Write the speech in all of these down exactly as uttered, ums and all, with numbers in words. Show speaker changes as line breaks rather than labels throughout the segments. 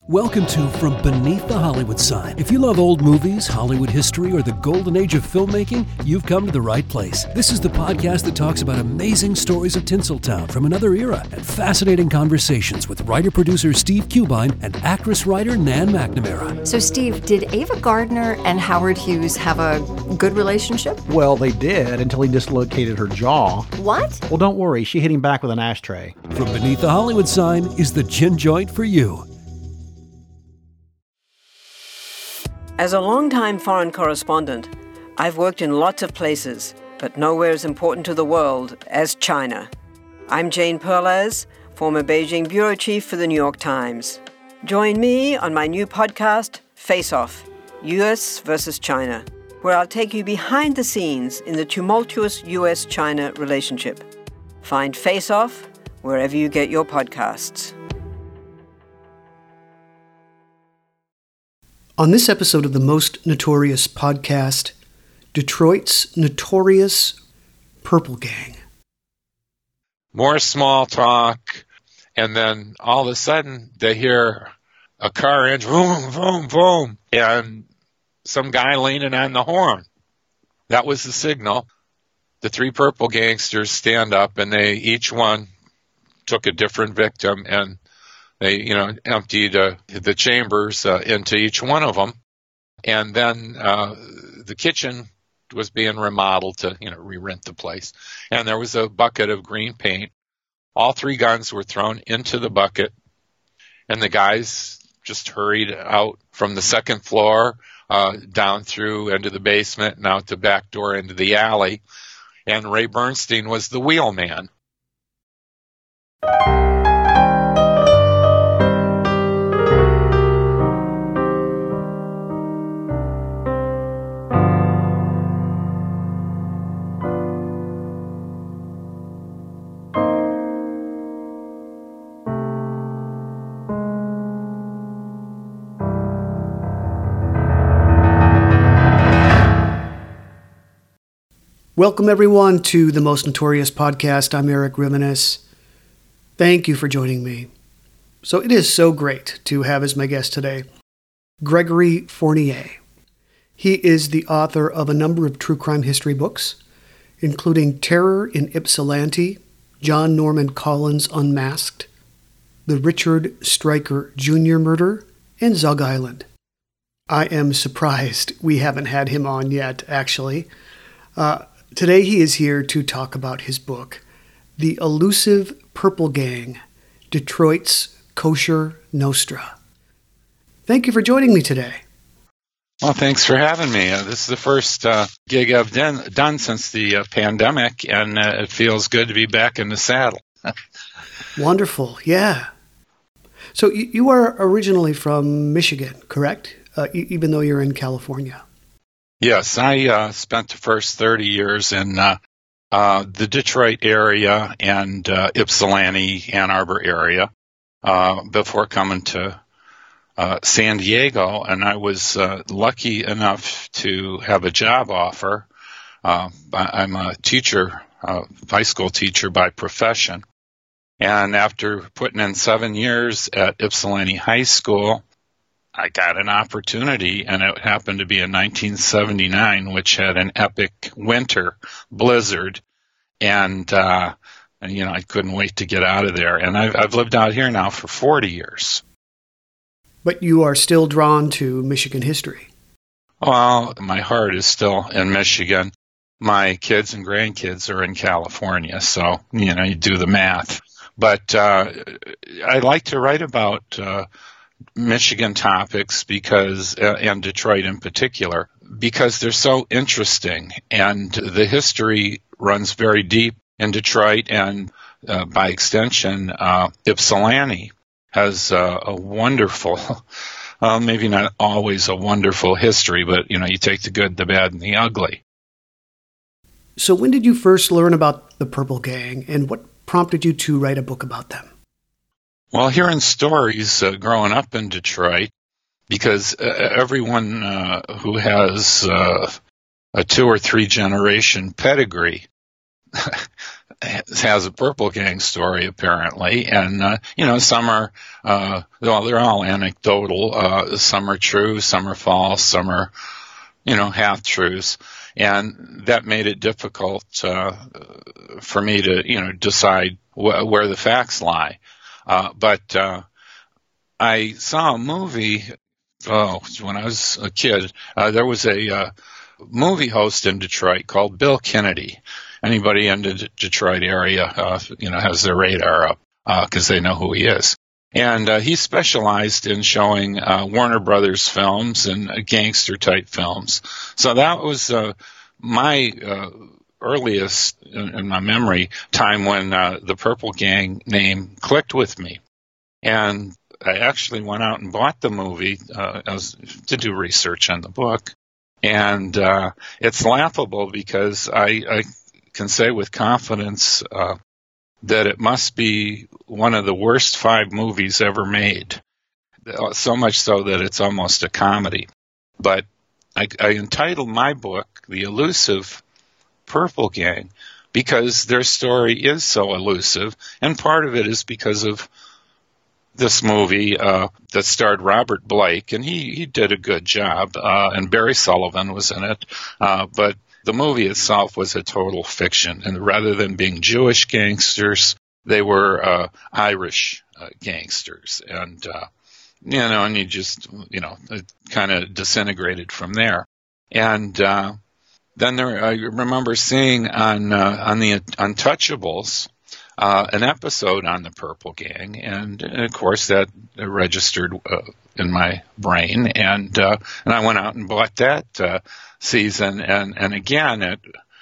Welcome to From Beneath the Hollywood Sign. If you love old movies, Hollywood history, or the golden age of filmmaking, you've come to the right place. This is the podcast that talks about amazing stories of Tinseltown from another era and fascinating conversations with writer-producer Steve Cubine and actress-writer Nan McNamara.
So, Steve, did Ava Gardner and Howard Hughes have a good relationship?
Well, they did until he dislocated her jaw.
What?
Well, don't worry. She hit him back with an ashtray.
From Beneath the Hollywood Sign is the gin joint for you.
As a longtime foreign correspondent, I've worked in lots of places, but nowhere as important to the world as China. I'm Jane Perlez, former Beijing bureau chief for the New York Times. Join me on my new podcast, Face Off, U S versus China, where I'll take you behind the scenes in the tumultuous U S China relationship. Find Face Off wherever you get your podcasts.
On this episode of the Most Notorious podcast, Detroit's notorious Purple Gang.
More small talk, and then all of a sudden they hear a car engine, boom, boom, boom, and some guy leaning on the horn. That was the signal. The three purple gangsters stand up, and they each one took a different victim, and they, you know, emptied uh, the chambers uh, into each one of them. And then uh, the kitchen was being remodeled to, you know, re-rent the place. And there was a bucket of green paint. All three guns were thrown into the bucket. And the guys just hurried out from the second floor, uh, down through into the basement and out the back door into the alley. And Ray Bernstein was the wheelman.
Welcome, everyone, to the Most Notorious podcast. I'm Eric Rivenes. Thank you for joining me. So it is so great to have as my guest today, Gregory Fournier. He is the author of a number of true crime history books, including Terror in Ypsilanti, John Norman Collins Unmasked, The Richard Stryker Junior Murder, and Zug Island. I am surprised we haven't had him on yet, actually. Uh, Today he is here to talk about his book, The Elusive Purple Gang, Detroit's Kosher Nostra. Thank you for joining me today.
Well, thanks for having me. Uh, this is the first uh, gig I've done, done since the uh, pandemic, and uh, it feels good to be back in the saddle.
Wonderful, yeah. So you, you are originally from Michigan, correct? Uh, e- even though you're in California.
Yes, I uh, spent the first thirty years in uh, uh, the Detroit area and uh, Ypsilanti, Ann Arbor area uh, before coming to uh, San Diego, and I was uh, lucky enough to have a job offer. Uh, I'm a teacher, uh, high school teacher by profession, and after putting in seven years at Ypsilanti High School, I got an opportunity, and it happened to be in nineteen seventy-nine, which had an epic winter blizzard, and, uh, and you know, I couldn't wait to get out of there. And I've, I've lived out here now for forty years.
But you are still drawn to Michigan history.
Well, my heart is still in Michigan. My kids and grandkids are in California, so, you know, you do the math. But uh, I like to write about uh, Michigan topics because, uh, and Detroit in particular, because they're so interesting, and the history runs very deep in Detroit, and uh, by extension, uh, Ypsilanti has uh, a wonderful, uh, maybe not always a wonderful history, but, you know, you take the good, the bad, and the ugly.
So when did you first learn about the Purple Gang, and what prompted you to write a book about them?
Well, hearing stories uh, growing up in Detroit, because uh, everyone uh, who has uh, a two or three generation pedigree has a Purple Gang story, apparently. And, uh, you know, some are, uh, well, they're all anecdotal. Uh, some are true, some are false, some are, you know, half-truths. And that made it difficult uh, for me to, you know, decide wh- where the facts lie. Uh, but uh, I saw a movie, oh, when I was a kid. Uh, there was a uh, movie host in Detroit called Bill Kennedy. Anybody in the D- Detroit area, uh, you know, has their radar up because uh, they know who he is. And uh, he specialized in showing uh, Warner Brothers films and uh, gangster-type films. So that was uh, my uh, earliest, in, in my memory, time when uh, the Purple Gang name clicked with me. And I actually went out and bought the movie uh, as, to do research on the book. And uh, it's laughable because I, I can say with confidence uh, that it must be one of the worst five movies ever made, so much so that it's almost a comedy. But I, I entitled my book The Elusive Purple Gang because their story is so elusive, and part of it is because of this movie uh, that starred Robert Blake, and he, he did a good job, uh, and Barry Sullivan was in it, uh, but the movie itself was a total fiction, and rather than being Jewish gangsters, they were uh, Irish uh, gangsters, and uh, you know, and you just, you know, it kind of disintegrated from there. And uh, then there, I remember seeing on uh, on the Untouchables uh, an episode on the Purple Gang, and, and of course that registered uh, in my brain, and uh, and I went out and bought that uh, season, and and again it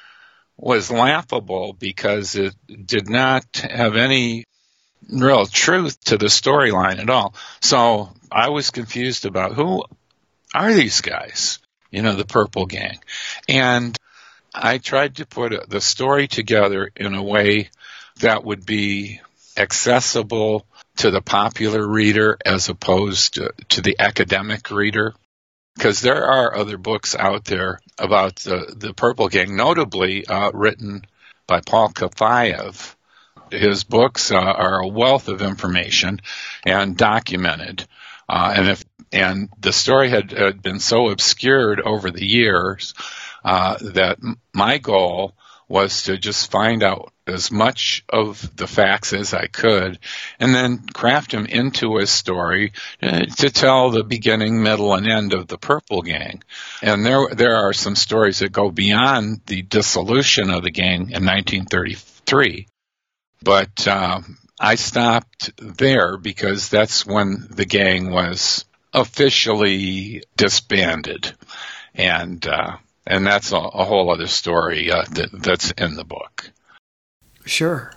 was laughable because it did not have any real truth to the storyline at all. So I was confused about who are these guys, you know, the Purple Gang. And I tried to put the story together in a way that would be accessible to the popular reader as opposed to, to the academic reader. Because there are other books out there about the, the Purple Gang, notably uh, written by Paul Kafayev. His books uh, are a wealth of information and documented. Uh, and if and the story had, had been so obscured over the years uh, that m- my goal was to just find out as much of the facts as I could and then craft them into a story uh, to tell the beginning, middle, and end of the Purple Gang. And there there are some stories that go beyond the dissolution of the gang in nineteen thirty-three. But uh, I stopped there because that's when the gang was officially disbanded. And uh, and that's a, a whole other story uh, that, that's in the book.
Sure.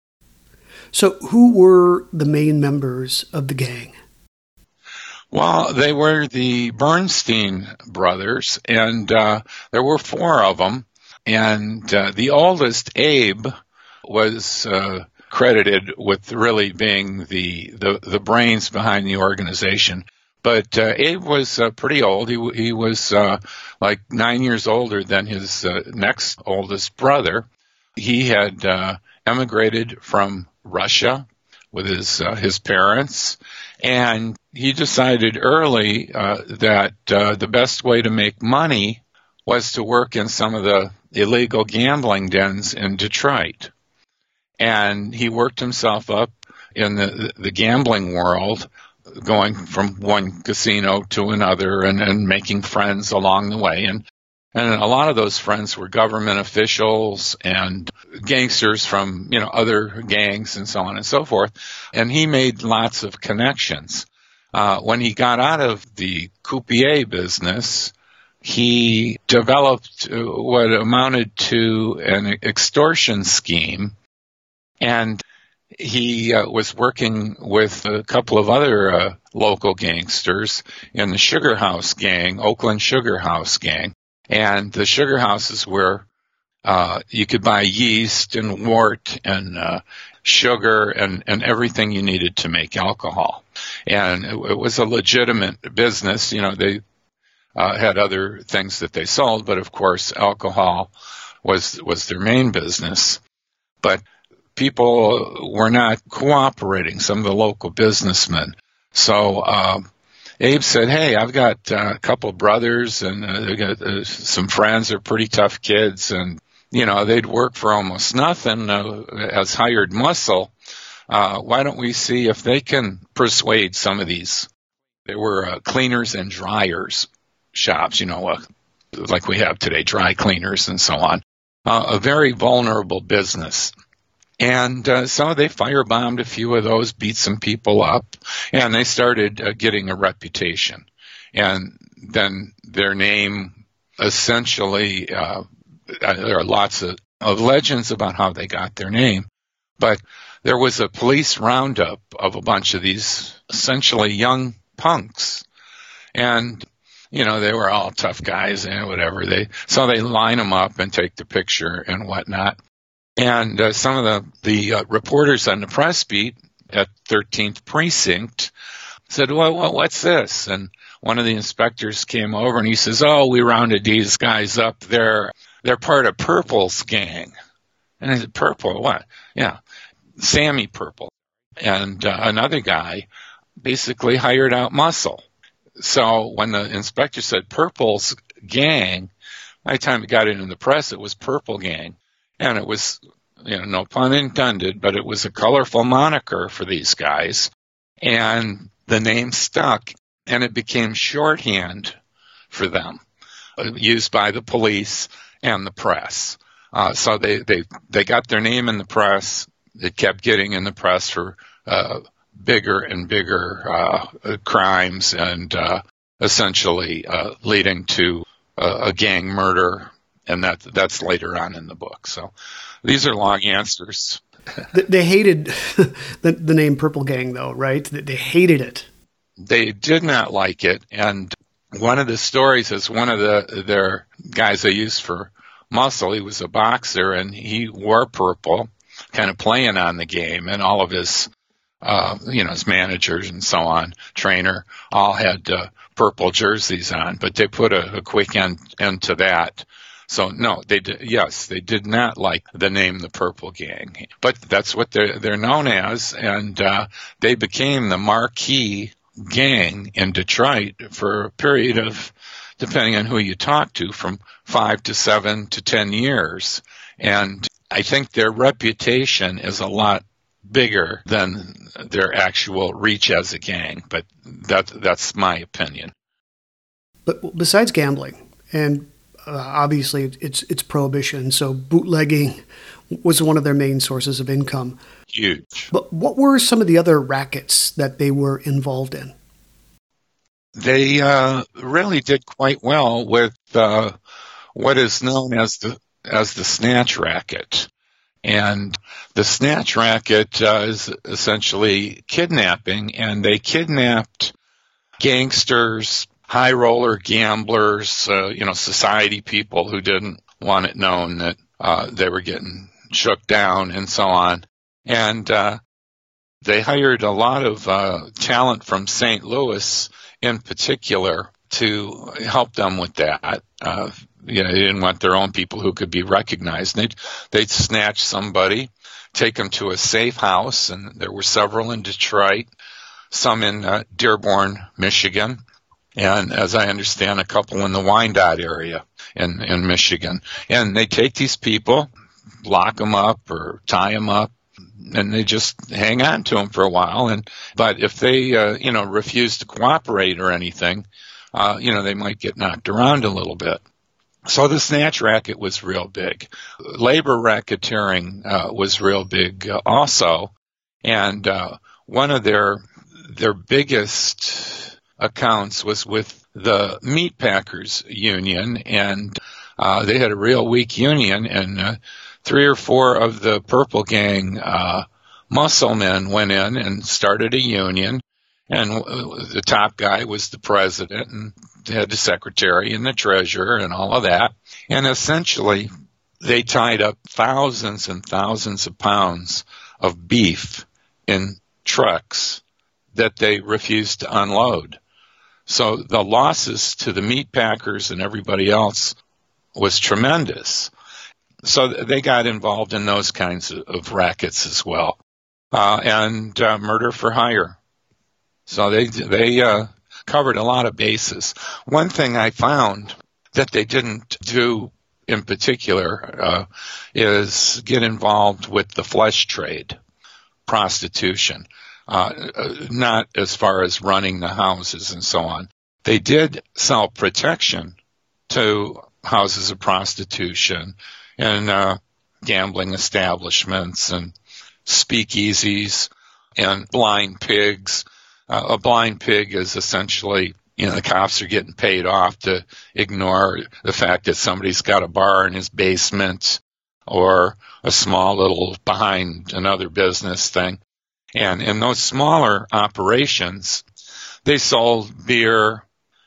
So who were the main members of the gang?
Well, they were the Bernstein brothers, and uh, there were four of them. And uh, the oldest, Abe, was uh, credited with really being the, the, the brains behind the organization. But uh, Abe was uh, pretty old. He he was uh, like nine years older than his uh, next oldest brother. He had uh, emigrated from Russia with his uh, his parents, and he decided early uh, that uh, the best way to make money was to work in some of the illegal gambling dens in Detroit. And he worked himself up in the the gambling world, going from one casino to another and, and making friends along the way. And and a lot of those friends were government officials and gangsters from, you know, other gangs and so on and so forth. And he made lots of connections. Uh, when he got out of the croupier business, he developed what amounted to an extortion scheme. And he uh, was working with a couple of other uh, local gangsters in the Sugar House Gang, Oakland Sugar House Gang. And the sugar houses where uh, you could buy yeast and wort and uh, sugar and, and everything you needed to make alcohol. And it, it was a legitimate business. You know, they uh, had other things that they sold, but of course alcohol was was their main business. But people were not cooperating, some of the local businessmen. So uh, Abe said, hey, I've got uh, a couple of brothers and uh, they got uh, some friends. They're pretty tough kids, and you know they'd work for almost nothing uh, as hired muscle. Uh, why don't we see if they can persuade some of these? There were uh, cleaners and dryers shops, you know, uh, like we have today, dry cleaners and so on. Uh, a very vulnerable business. And uh, so they firebombed a few of those, beat some people up, and they started uh, getting a reputation. And then their name essentially, uh, there are lots of, of legends about how they got their name, but there was a police roundup of a bunch of these essentially young punks. And, you know, they were all tough guys and whatever. They So they line them up and take the picture and whatnot. And uh, some of the, the uh, reporters on the press beat at thirteenth Precinct said, well, well, what's this? And one of the inspectors came over and he says, oh, we rounded these guys up. They're, they're part of Purple's gang. And I said, Purple? What? Yeah. Sammy Purple. And uh, another guy basically hired out muscle. So when the inspector said Purple's gang, by the time it got into the press, it was Purple Gang. And it was, you know, no pun intended, but it was a colorful moniker for these guys. And the name stuck, and it became shorthand for them, used by the police and the press. Uh, so they, they, they got their name in the press. It kept getting in the press for uh, bigger and bigger uh, crimes and uh, essentially uh, leading to uh, a gang murder, and that that's later on in the book. So these are long answers.
They hated the, the name Purple Gang, though, right? They hated it.
They did not like it, and one of the stories is one of the their guys they used for muscle. He was a boxer, and he wore purple, kind of playing on the game, and all of his, uh, you know, his managers and so on, trainer, all had uh, purple jerseys on, but they put a, a quick end, end to that. So no, they did, yes, they did not like the name the Purple Gang, but that's what they're, they're known as, and uh, they became the marquee gang in Detroit for a period of, depending on who you talk to, from five to seven to ten years. And I think their reputation is a lot bigger than their actual reach as a gang, but that, that's my opinion.
But besides gambling, and uh, obviously it's it's prohibition, so bootlegging was one of their main sources of income.
Huge.
But what were some of the other rackets that they were involved in?
They uh, really did quite well with uh, what is known as the as the snatch racket. And the snatch racket uh, is essentially kidnapping, and they kidnapped gangsters, high roller gamblers, uh, you know, society people who didn't want it known that uh, they were getting shook down and so on. And uh, they hired a lot of uh, talent from Saint Louis in particular to help them with that. Uh, you know, they didn't want their own people who could be recognized. They'd, they'd snatch somebody, take them to a safe house, and there were several in Detroit, some in uh, Dearborn, Michigan, and as I understand, a couple in the Wyandotte area in, in Michigan. And they take these people, lock them up or tie them up, and they just hang on to them for a while. And but if they, uh, you know, refuse to cooperate or anything, uh, you know, they might get knocked around a little bit. So the snatch racket was real big. Labor racketeering uh, was real big uh, also. And uh, one of their their biggest accounts was with the Meat Packers Union, and uh, they had a real weak union, and uh, three or four of the Purple Gang uh, muscle men went in and started a union, and the top guy was the president and had the secretary and the treasurer and all of that. And essentially, they tied up thousands and thousands of pounds of beef in trucks that they refused to unload. So the losses to the meat packers and everybody else was tremendous. So they got involved in those kinds of, of rackets as well, uh, and uh, murder for hire. So they they uh, covered a lot of bases. One thing I found that they didn't do in particular uh, is get involved with the flesh trade, prostitution, uh, not as far as running the houses and so on. They did sell protection to houses of prostitution and uh, gambling establishments and speakeasies and blind pigs. Uh, a blind pig is essentially, you know, the cops are getting paid off to ignore the fact that somebody's got a bar in his basement or a small little behind another business thing. And in those smaller operations, they sold beer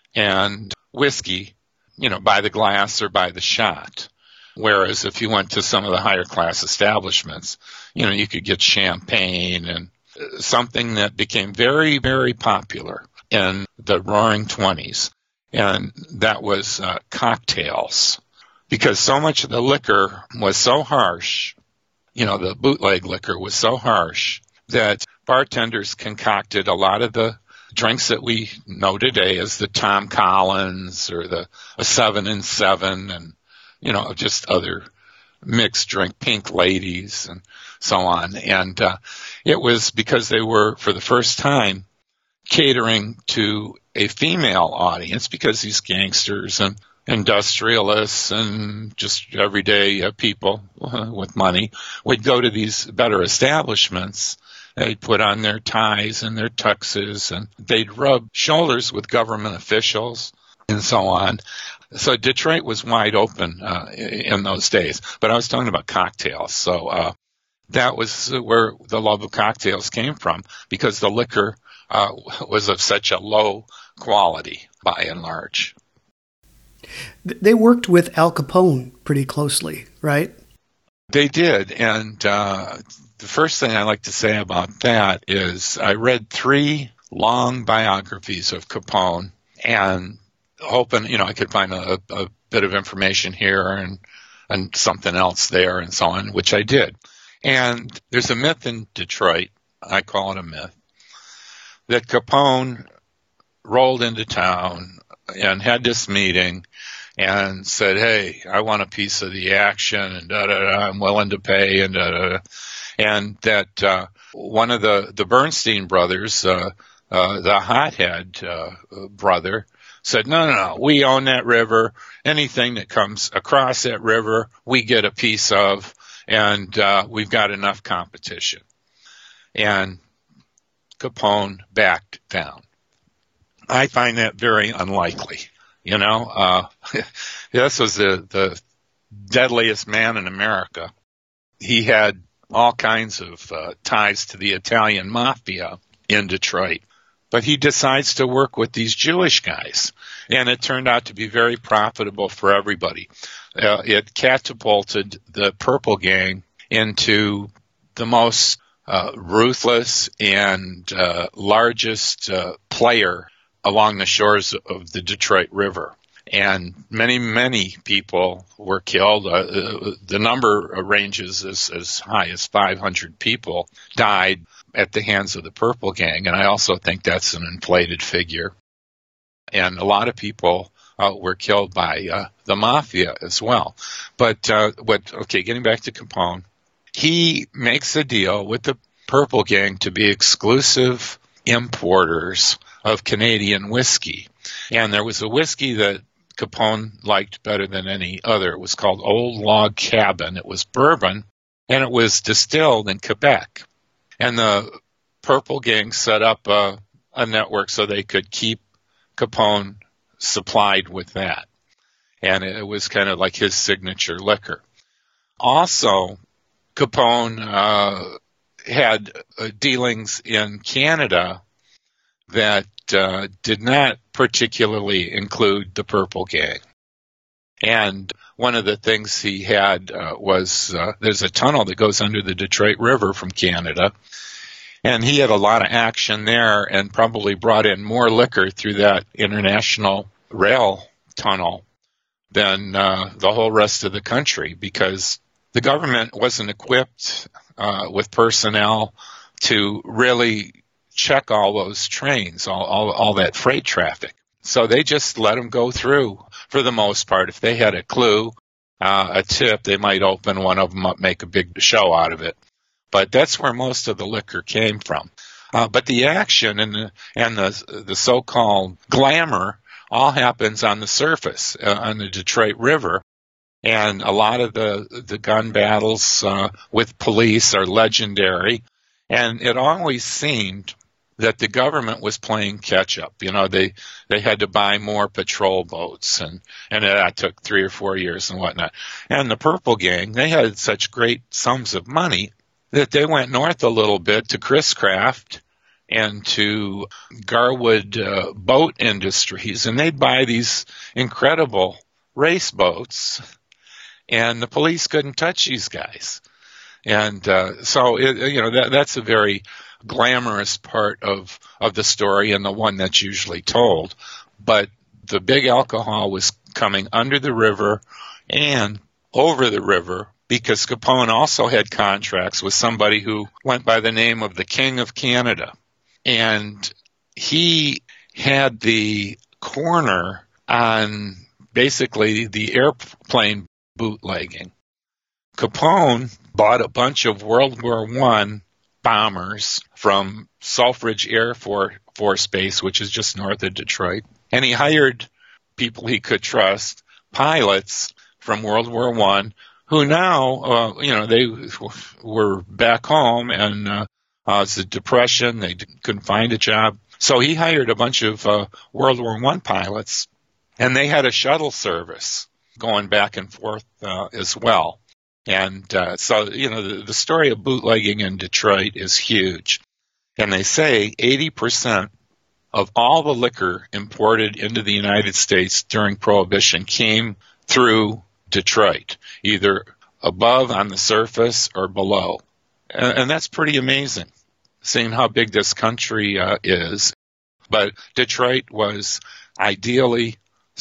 and whiskey, you know, by the glass or by the shot. Whereas if you went to some of the higher class establishments, you know, you could get champagne and something that became very, very popular in the Roaring Twenties, and that was uh, cocktails, because so much of the liquor was so harsh, you know, the bootleg liquor was so harsh that bartenders concocted a lot of the drinks that we know today as the Tom Collins or the a seven and seven and, you know, just other mixed drink, Pink Ladies and so on. And uh, it was because they were, for the first time, catering to a female audience, because these gangsters and industrialists and just everyday uh, people uh, with money would go to these better establishments. They'd put on their ties and their tuxes, and they'd rub shoulders with government officials and so on. So Detroit was wide open uh, in those days. But I was talking about cocktails. So uh, that was where the love of cocktails came from, because the liquor uh, was of such a low quality by and large.
They worked with Al Capone pretty closely, right?
They did. And uh, the first thing I like to say about that is I read three long biographies of Capone, and hoping, you know, I could find a, a bit of information here and and something else there and so on, which I did. And there's a myth in Detroit, I call it a myth, that Capone rolled into town and had this meeting and said, hey, I want a piece of the action and da-da-da, I'm willing to pay and da-da-da. And that uh, one of the, the Bernstein brothers, uh, uh, the hothead uh, brother, said, no, no, no, we own that river. Anything that comes across that river, we get a piece of, and uh, we've got enough competition. And Capone backed down. I find that very unlikely. You know, uh, this was the, the deadliest man in America. He had all kinds of uh, ties to the Italian mafia in Detroit. But he decides to work with these Jewish guys, and it turned out to be very profitable for everybody. Uh, it catapulted the Purple Gang into the most uh, ruthless and uh, largest uh, player along the shores of the Detroit River. And many, many people were killed. Uh, the number ranges as, as high as five hundred people died at the hands of the Purple Gang, and I also think that's an inflated figure. And a lot of people uh, were killed by uh, the mafia as well. But uh, what? Okay, getting back to Capone, he makes a deal with the Purple Gang to be exclusive importers of Canadian whiskey. And there was a whiskey that Capone liked better than any other. It was called Old Log Cabin. It was bourbon, and it was distilled in Quebec. And the Purple Gang set up a, a network so they could keep Capone supplied with that. And it was kind of like his signature liquor. Also, Capone uh, had uh, dealings in Canada that uh, did not particularly include the Purple Gang. And one of the things he had uh, was uh, there's a tunnel that goes under the Detroit River from Canada, and he had a lot of action there and probably brought in more liquor through that international rail tunnel than uh, the whole rest of the country, because the government wasn't equipped uh, with personnel to really check all those trains, all, all, all that freight traffic. So they just let them go through for the most part. If they had a clue, uh, a tip, they might open one of them up, make a big show out of it. But that's where most of the liquor came from. Uh, but the action and the, and the, the so-called glamour all happens on the surface, uh, on the Detroit River. And a lot of the, the gun battles uh, with police are legendary. And it always seemed that the government was playing catch-up. You know, they, they had to buy more patrol boats, and, and that took three or four years and whatnot. And the Purple Gang, they had such great sums of money that they went north a little bit to Chris Craft and to Garwood uh, Boat Industries, and they'd buy these incredible race boats, and the police couldn't touch these guys. And uh, so, it, you know, that, that's a very glamorous part of, of the story, and the one that's usually told. But the big alcohol was coming under the river and over the river, because Capone also had contracts with somebody who went by the name of the King of Canada. And he had the corner on basically the airplane bootlegging. Capone bought a bunch of World War One bombers from Selfridge Air Force Base, which is just north of Detroit. And he hired people he could trust, pilots from World War One, who now, uh, you know, they were back home, and uh, uh, it's the Depression. They couldn't find a job. So he hired a bunch of uh, World War One pilots, and they had a shuttle service going back and forth uh, as well. And uh, so, you know, the, the story of bootlegging in Detroit is huge. And they say eighty percent of all the liquor imported into the United States during Prohibition came through Detroit, either above on the surface or below. And, and that's pretty amazing, seeing how big this country uh, is. But Detroit was ideally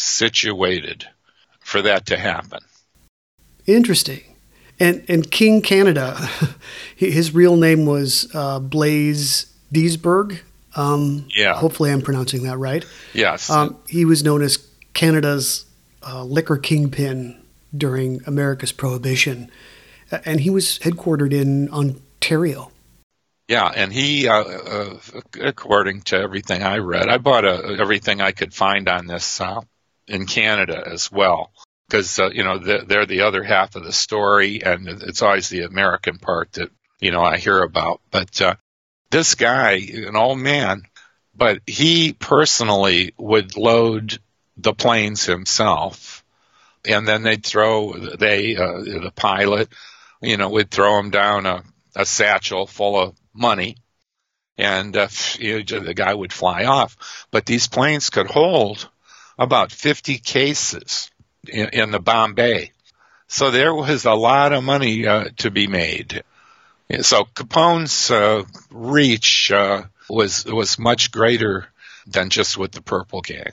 situated for that to happen.
Interesting. And and King Canada, his real name was uh, Blaise Diesberg. Um,
yeah.
Hopefully I'm pronouncing that right.
Yes.
Um, he was known as Canada's uh, liquor kingpin during America's Prohibition. And he was headquartered in Ontario.
Yeah, and he, uh, uh, according to everything I read, I bought uh, everything I could find on this uh, in Canada as well. Because, uh, you know, they're the other half of the story, and it's always the American part that, you know, I hear about. But uh, this guy, an old man, but he personally would load the planes himself, and then they'd throw, they, uh, the pilot, you know, would throw him down a, a satchel full of money, and uh, you know, the guy would fly off. But these planes could hold about fifty cases in, in the Bombay. So there was a lot of money uh, to be made. So Capone's uh, reach uh, was was much greater than just with the Purple Gang.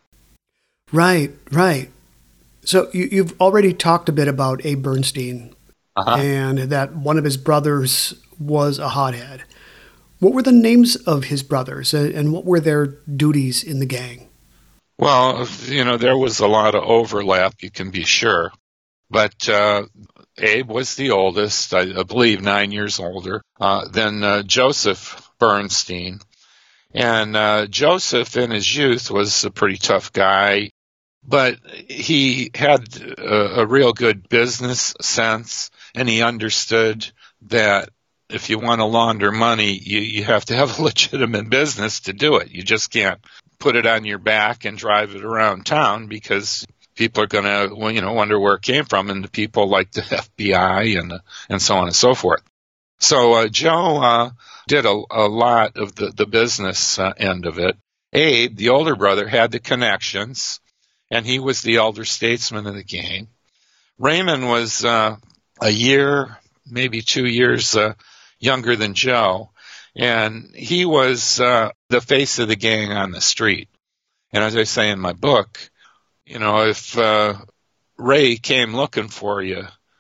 Right, right. So you, you've already talked a bit about Abe Bernstein, uh-huh. and that one of his brothers was a hothead. What were the names of his brothers, and what were their duties in the gang?
Well, you know, there was a lot of overlap, you can be sure. But uh, Abe was the oldest, I, I believe nine years older, uh, than uh, Joseph Bernstein. And uh, Joseph, in his youth, was a pretty tough guy, but he had a, a real good business sense, and he understood that if you want to launder money, you, you have to have a legitimate business to do it. You just can't put it on your back and drive it around town, because people are going to, well, you know, wonder where it came from, and the people like the F B I and and so on and so forth. So uh, Joe uh, did a, a lot of the, the business uh, end of it. Abe, the older brother, had the connections, and he was the elder statesman of the gang. Raymond was uh, a year, maybe two years uh, younger than Joe, and he was uh, the face of the gang on the street. And as I say in my book, you know, if uh, Ray came looking for you,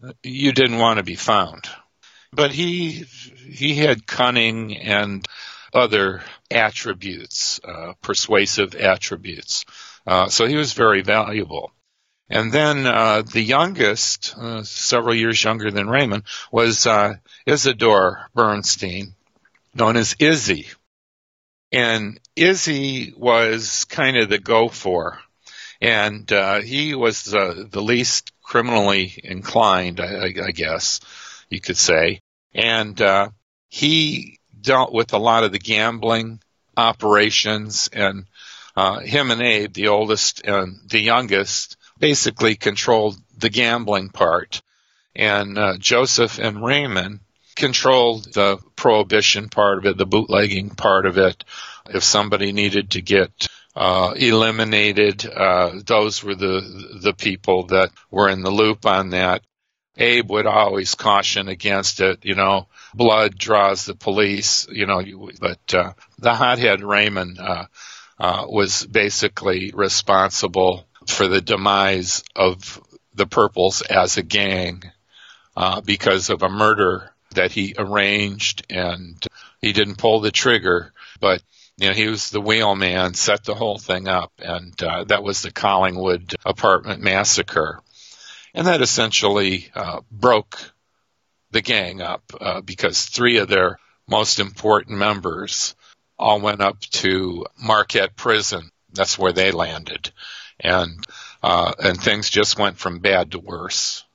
you didn't want to be found. But he he had cunning and other attributes, uh, persuasive attributes. Uh, so he was very valuable. And then uh, the youngest, uh, several years younger than Raymond, was uh, Isidore Bernstein, known as Izzy. And Izzy was kind of the go-for. And uh, he was uh, the least criminally inclined, I, I guess you could say. And uh, he dealt with a lot of the gambling operations. And uh, him and Abe, the oldest and the youngest, basically controlled the gambling part. And uh, Joseph and Raymond controlled the prohibition part of it, the bootlegging part of it. If somebody needed to get uh, eliminated, uh, those were the the people that were in the loop on that. Abe would always caution against it, you know, blood draws the police, you know, but uh, the hothead Raymond uh, uh, was basically responsible for the demise of the Purples as a gang uh, because of a murder that he arranged, and he didn't pull the trigger, but you know, he was the wheelman, set the whole thing up, and uh, that was the Collingwood apartment massacre. And that essentially uh, broke the gang up uh, because three of their most important members all went up to Marquette Prison. That's where they landed. And uh, and things just went from bad to worse.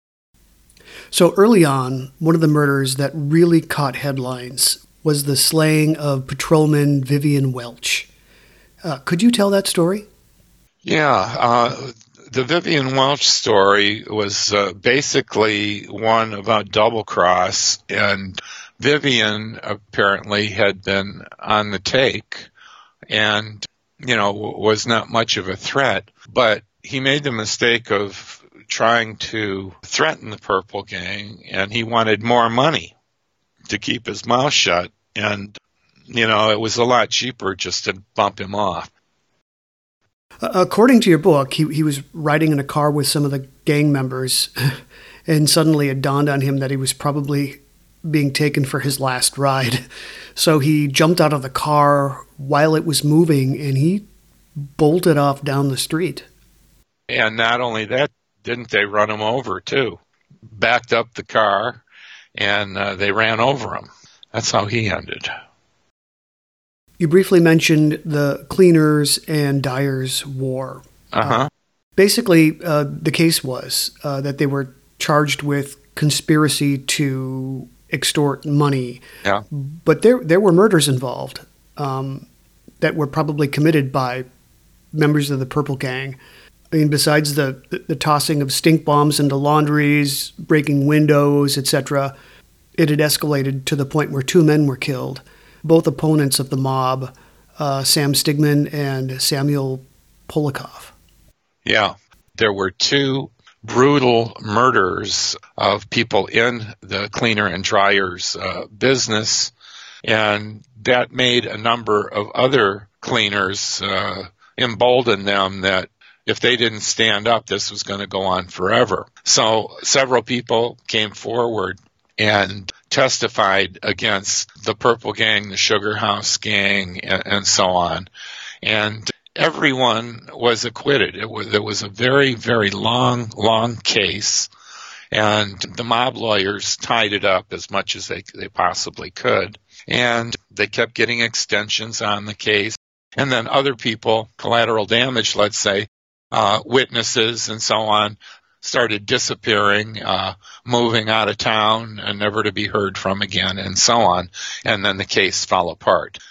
So early on, one of the murders that really caught headlines was the slaying of patrolman Vivian Welch. Uh, could you tell that story?
Yeah, uh, the Vivian Welch story was uh, basically one about double cross, and Vivian apparently had been on the take and, you know, was not much of a threat, but he made the mistake of trying to threaten the Purple Gang, and he wanted more money to keep his mouth shut, and, you know, it was a lot cheaper just to bump him off.
According to your book, he, he was riding in a car with some of the gang members, and suddenly it dawned on him that he was probably being taken for his last ride. So he jumped out of the car while it was moving, and he bolted off down the street.
And not only that, didn't they run him over, too? Backed up the car, and uh, they ran over him. That's how he ended.
You briefly mentioned the Cleaners and Dyers War.
Uh-huh.
Uh, basically, uh, the case was uh, that they were charged with conspiracy to extort money.
Yeah.
But there there were murders involved um, that were probably committed by members of the Purple Gang. I mean, besides the, the, the tossing of stink bombs into laundries, breaking windows, et cetera, it had escalated to the point where two men were killed, both opponents of the mob, uh, Sam Stigman and Samuel Polikoff.
Yeah, there were two brutal murders of people in the cleaner and dryers uh, business, and that made a number of other cleaners uh, embolden them that if they didn't stand up, this was going to go on forever. So several people came forward and testified against the Purple Gang, the Sugar House Gang, and, and so on. And everyone was acquitted. It was, it was a very, very long, long case. And the mob lawyers tied it up as much as they, they possibly could. And they kept getting extensions on the case. And then other people, collateral damage, let's say, uh, witnesses and so on, started disappearing, uh, moving out of town and never to be heard from again, and so on. And then the case fell apart.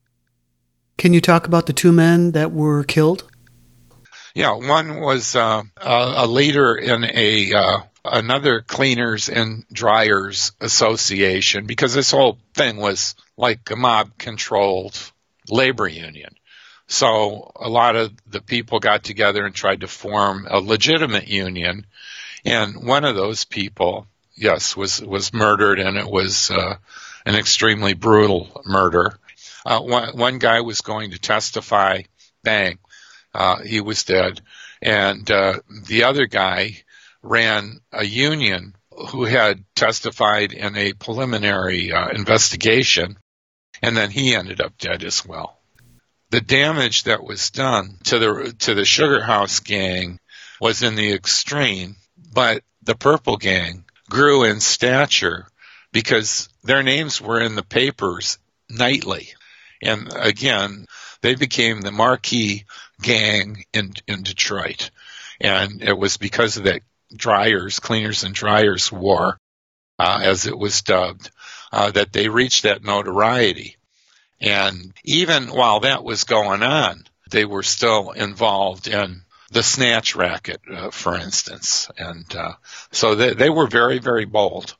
Can you talk about the two men that were killed?
Yeah, one was uh, a, a leader in a uh, another cleaners and dryers association, because this whole thing was like a mob-controlled labor union. So a lot of the people got together and tried to form a legitimate union. And one of those people, yes, was, was murdered, and it was uh, an extremely brutal murder. Uh, one, one guy was going to testify, bang, uh, he was dead. And uh, the other guy ran a union who had testified in a preliminary uh, investigation, and then he ended up dead as well. The damage that was done to the to the Sugar House Gang was in the extreme, but the Purple Gang grew in stature because their names were in the papers nightly. And again, they became the marquee gang in, in Detroit. And it was because of that Dryers, Cleaners and Dryers War, uh, as it was dubbed, uh, that they reached that notoriety. And even while that was going on, they were still involved in the snatch racket, uh, for instance. And uh, so they, they were very, very bold.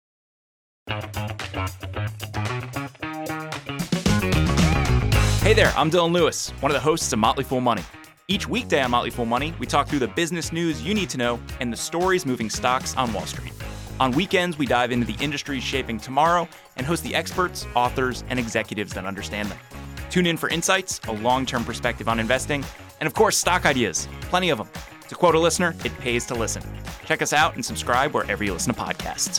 Hey there, I'm Dylan Lewis, one of the hosts of Motley Fool Money. Each weekday on Motley Fool Money, we talk through the business news you need to know and the stories moving stocks on Wall Street. On weekends, we dive into the industries shaping tomorrow and host the experts, authors, and executives that understand them. Tune in for insights, a long-term perspective on investing, and of course, stock ideas. Plenty of them. To quote a listener, it pays to listen. Check us out and subscribe wherever you listen to podcasts.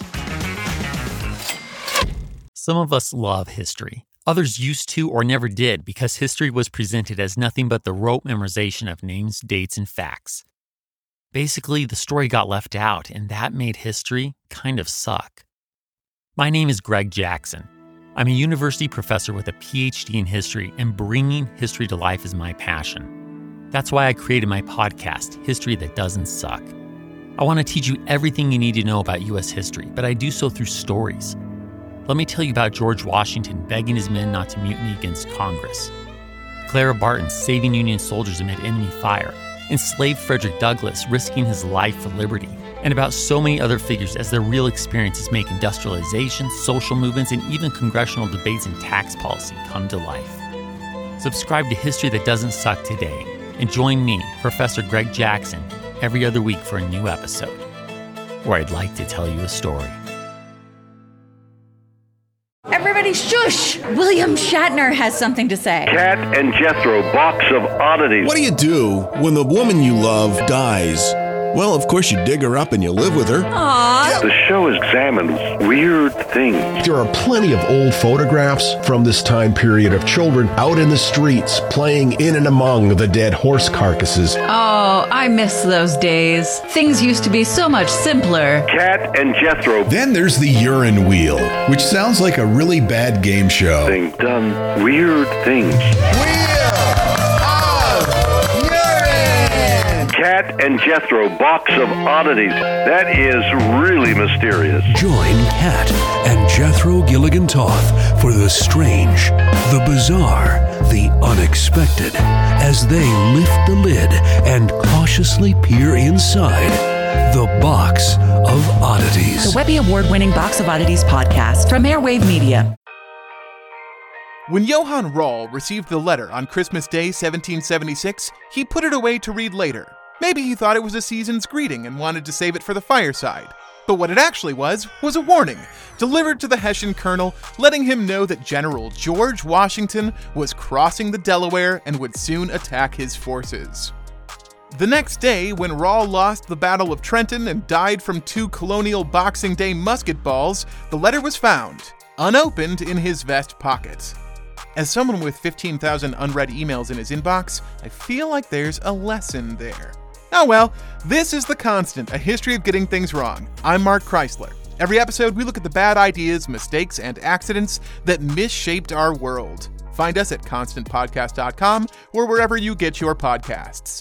Some of us love history. Others used to or never did because history was presented as nothing but the rote memorization of names, dates, and facts. Basically, the story got left out, and that made history kind of suck. My name is Greg Jackson. I'm a university professor with a P H D in history, and bringing history to life is my passion. That's why I created my podcast, History That Doesn't Suck. I want to teach you everything you need to know about U S history, but I do so through stories. Let me tell you about George Washington begging his men not to mutiny against Congress, Clara Barton saving Union soldiers amid enemy fire, enslaved Frederick Douglass risking his life for liberty, and about so many other figures as their real experiences make industrialization, social movements, and even congressional debates and tax policy come to life. Subscribe to History That Doesn't Suck today, and join me, Professor Greg Jackson, every other week for a new episode, where I'd like to tell you a story.
Everybody shush! William Shatner has something to say.
Cat and Jethro, box of oddities.
What do you do when the woman you love dies? Well, of course you dig her up and you live with her.
Aww.
The show examines weird things.
There are plenty of old photographs from this time period of children out in the streets playing in and among the dead horse carcasses.
Oh, I miss those days. Things used to be so much simpler.
Cat and Jethro.
Then there's the urine wheel, which sounds like a really bad game show.
Thing done weird things. Cat and Jethro, box of oddities. That is really mysterious.
Join Cat and Jethro Gilligan Toth for the strange, the bizarre, the unexpected, as they lift the lid and cautiously peer inside the Box of Oddities.
The Webby Award-winning Box of Oddities podcast from Airwave Media.
When Johann Rall received the letter on Christmas Day seventeen seventy-six, he put it away to read later. Maybe he thought it was a season's greeting and wanted to save it for the fireside. But what it actually was, was a warning, delivered to the Hessian colonel, letting him know that General George Washington was crossing the Delaware and would soon attack his forces. The next day, when Rall lost the Battle of Trenton and died from two colonial Boxing Day musket balls, the letter was found, unopened in his vest pocket. As someone with fifteen thousand unread emails in his inbox, I feel like there's a lesson there. Oh well, this is The Constant, a history of getting things wrong. I'm Mark Chrysler. Every episode, we look at the bad ideas, mistakes, and accidents that misshaped our world. Find us at constant podcast dot com or wherever you get your podcasts.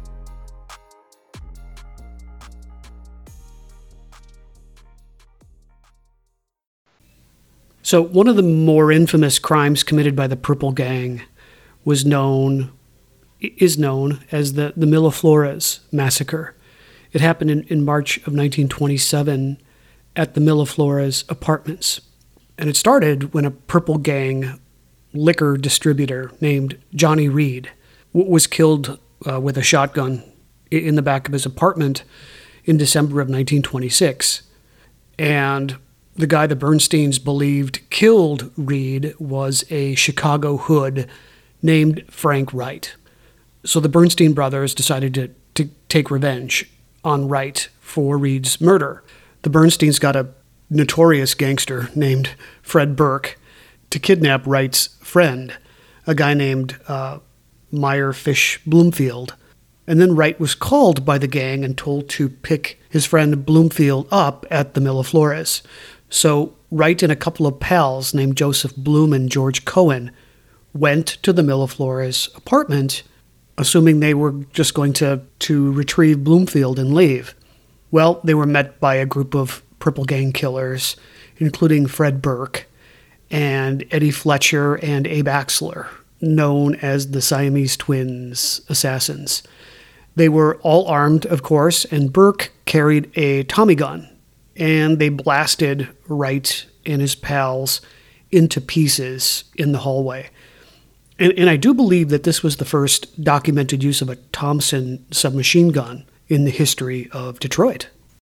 So one of the more infamous crimes committed by the Purple Gang was known, is known as the, the Miraflores Massacre. It happened in, in March of nineteen twenty-seven at the Miraflores apartments. And it started when a Purple Gang liquor distributor named Johnny Reed w- was killed uh, with a shotgun in the back of his apartment in December of nineteen twenty-six. And the guy the Bernsteins believed killed Reed was a Chicago hood named Frank Wright. So the Bernstein brothers decided to, to take revenge on Wright for Reed's murder. The Bernsteins got a notorious gangster named Fred Burke to kidnap Wright's friend, a guy named uh, Meyer Fish Bloomfield. And then Wright was called by the gang and told to pick his friend Bloomfield up at the Miraflores. So Wright and a couple of pals named Joseph Bloom and George Cohen went to the Miraflores apartment, assuming they were just going to, to retrieve Bloomfield and leave. Well, they were met by a group of Purple Gang killers, including Fred Burke and Eddie Fletcher and Abe Axler, known as the Siamese Twins assassins. They were all armed, of course, and Burke carried a Tommy gun, and they blasted Wright and his pals into pieces in the hallway. And, and I do believe that this was the first documented use of a Thompson submachine gun in the history of Detroit.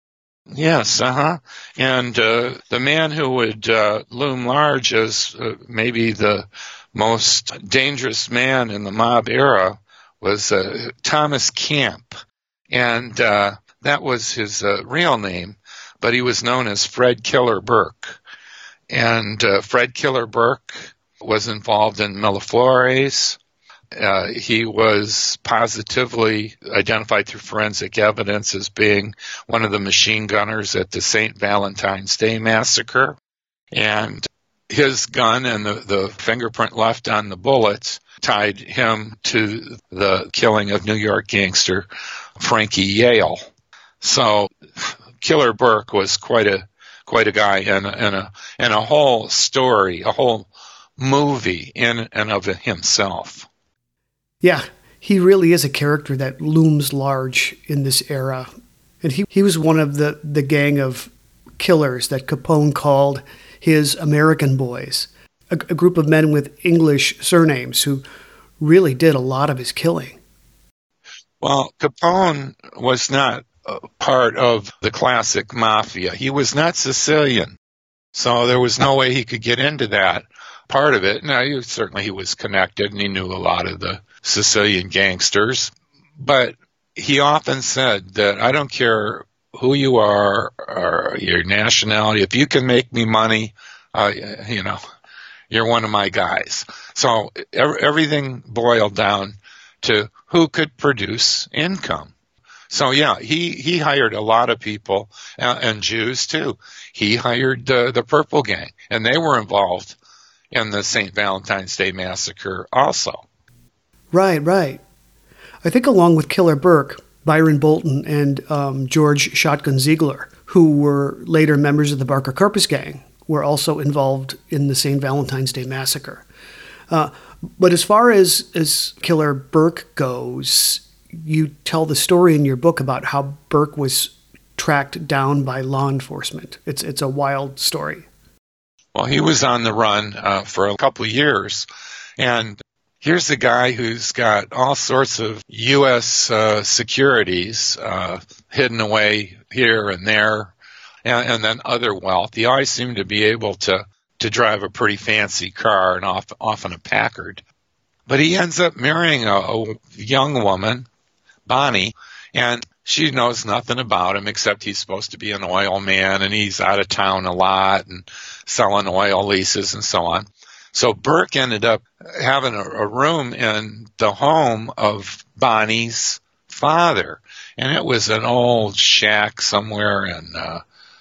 Yes, uh-huh. And uh, the man who would uh, loom large as uh, maybe the most dangerous man in the mob era was uh, Thomas Camp. And uh, that was his uh, real name, but he was known as Fred Killer Burke. And uh, Fred Killer Burke was involved in Miraflores. Uh, he was positively identified through forensic evidence as being one of the machine gunners at the Saint Valentine's Day massacre. And his gun and the, the fingerprint left on the bullets tied him to the killing of New York gangster Frankie Yale. So Killer Burke was quite a quite a guy and, and, a, and a whole story, a whole movie in and of himself.
Yeah, he really is a character that looms large in this era. And he, he was one of the, the gang of killers that Capone called his American boys, a, a group of men with English surnames who really did a lot of his killing.
Well, Capone was not a part of the classic mafia. He was not Sicilian, so there was no way he could get into that part of it. Now, he, certainly he was connected and he knew a lot of the Sicilian gangsters, but he often said that I don't care who you are or your nationality, if you can make me money, uh, you know, you're one of my guys. So everything boiled down to who could produce income. So yeah, he, he hired a lot of people, uh, and Jews too. He hired uh, the Purple Gang, and they were involved in the Saint Valentine's Day massacre also.
Right, right. I think along with Killer Burke, Byron Bolton and um, George Shotgun Ziegler, who were later members of the Barker Karpus Gang, were also involved in the Saint Valentine's Day massacre. Uh, but as far as, as Killer Burke goes, you tell the story in your book about how Burke was tracked down by law enforcement. It's, it's a wild story.
Well, he was on the run uh, for a couple of years, and here's a guy who's got all sorts of U S uh, securities uh, hidden away here and there, and, and then other wealth. He always seemed to be able to, to drive a pretty fancy car, and off, often a Packard. But he ends up marrying a, a young woman, Bonnie, and she knows nothing about him except he's supposed to be an oil man, and he's out of town a lot and selling oil leases and so on. So Burke ended up having a, a room in the home of Bonnie's father, and it was an old shack somewhere in uh,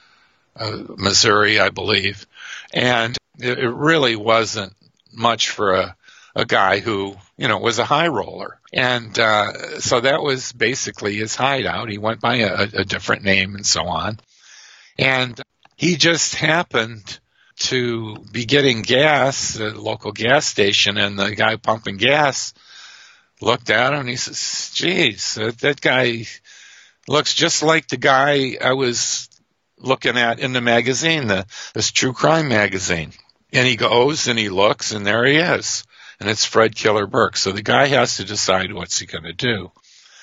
uh, Missouri, I believe, and it, it really wasn't much for a, a guy who, you know, was a high roller. And uh, so that was basically his hideout. He went by a, a different name and so on. And he just happened to be getting gas at a local gas station, and the guy pumping gas looked at him and he says, geez, that, that guy looks just like the guy I was looking at in the magazine, the, this true crime magazine. And he goes and he looks, and there he is. And it's Fred Killer Burke. So the guy has to decide what's he going to do.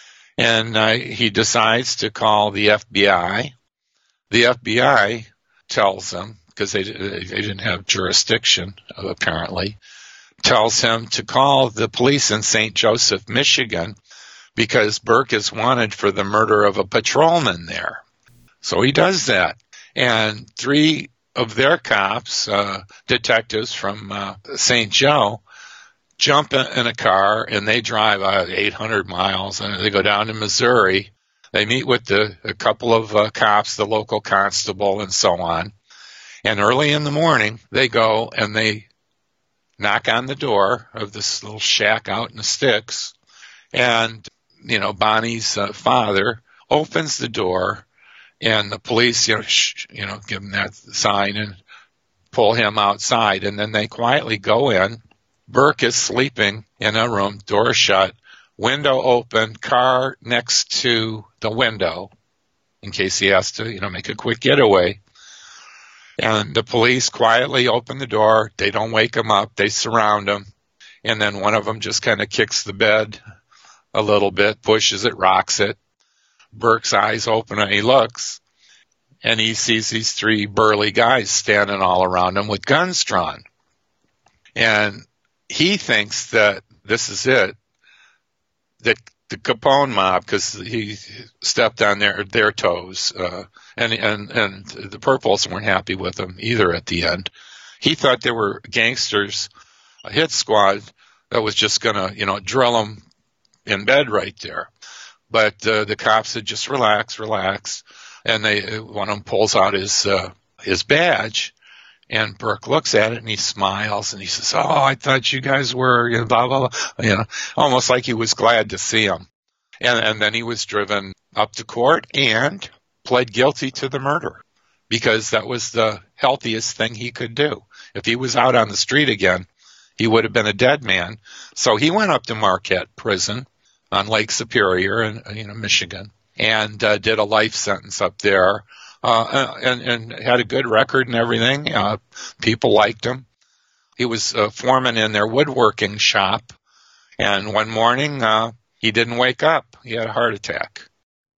And uh, he decides to call the F B I. The F B I tells him, because they, they didn't have jurisdiction, apparently, tells him to call the police in Saint Joseph, Michigan, because Burke is wanted for the murder of a patrolman there. So he does that. And three of their cops, uh, detectives from uh, Saint Joe, jump in a car and they drive uh, eight hundred miles and they go down to Missouri. They meet with the, a couple of uh, cops, the local constable and so on. And early in the morning, they go and they knock on the door of this little shack out in the sticks. And, you know, Bonnie's uh, father opens the door and the police, you know, sh- you know, give him that sign and pull him outside. And then they quietly go in. Burke is sleeping in a room, door shut, window open, car next to the window in case he has to, you know, make a quick getaway. And the police quietly open the door. They don't wake him up. They surround him. And then one of them just kind of kicks the bed a little bit, pushes it, rocks it. Burke's eyes open and he looks. And he sees these three burly guys standing all around him with guns drawn. And he thinks that this is it. That the Capone mob, because he stepped on their their toes, uh, and and and the Purples weren't happy with him either at the end. He thought they were gangsters, a hit squad that was just gonna, you know, drill him in bed right there. But uh, the cops said, just relax, relax, and they one of them pulls out his uh, his badge, and Burke looks at it and he smiles and he says, "Oh, I thought you guys were, you know, blah blah blah," you know, almost like he was glad to see him. And, and then he was driven up to court and pled guilty to the murder because that was the healthiest thing he could do. If he was out on the street again, he would have been a dead man. So he went up to Marquette Prison on Lake Superior in, you know, Michigan, and uh, did a life sentence up there, uh, and, and had a good record and everything. Uh, people liked him. He was a foreman in their woodworking shop, and one morning, uh, he didn't wake up. He had a heart attack.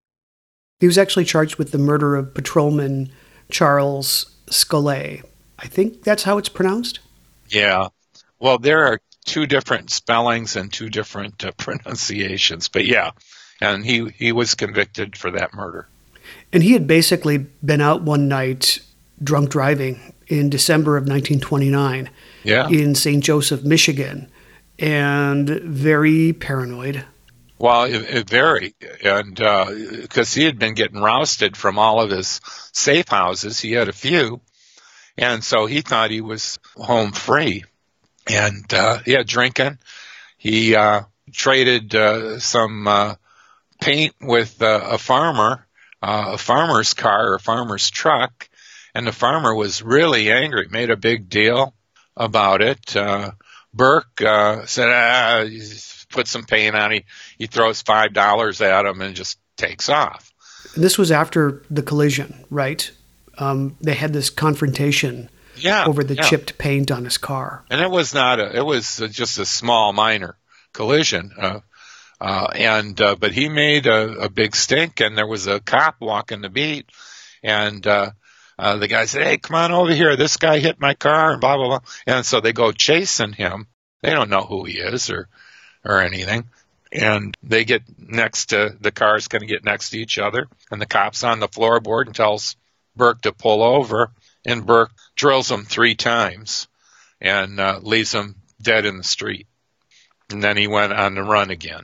He was actually charged with the murder of patrolman Charles Scollay. I think that's how it's pronounced?
Yeah. Well, there are two different spellings and two different uh, pronunciations. But yeah, and he, he was convicted for that murder.
And he had basically been out one night drunk driving in December of nineteen twenty-nine
yeah.
in Saint Joseph, Michigan, and very paranoid.
Well, it, it very, and because uh, he had been getting rousted from all of his safe houses, he had a few, and so he thought he was home free, and uh, yeah, drinking. He uh, traded uh, some uh, paint with uh, a farmer, uh, a farmer's car or a farmer's truck, and the farmer was really angry, made a big deal about it. Uh, Burke uh, said, ah, put some paint on it. He throws five dollars at him and just takes off.
This was after the collision, right? Um, they had this confrontation
yeah,
over the
yeah.
chipped paint on his car.
And it was not a, it was just a small, minor collision. Uh, uh, and, uh, but he made a, a big stink, and there was a cop walking the beat, and, uh, uh, the guy said, "Hey, come on over here. This guy hit my car," and blah, blah, blah. And so they go chasing him. They don't know who he is or, or anything. And they get next to, the car's going to get next to each other. And the cop's on the floorboard and tells Burke to pull over. And Burke drills him three times and uh, leaves him dead in the street. And then he went on the run again.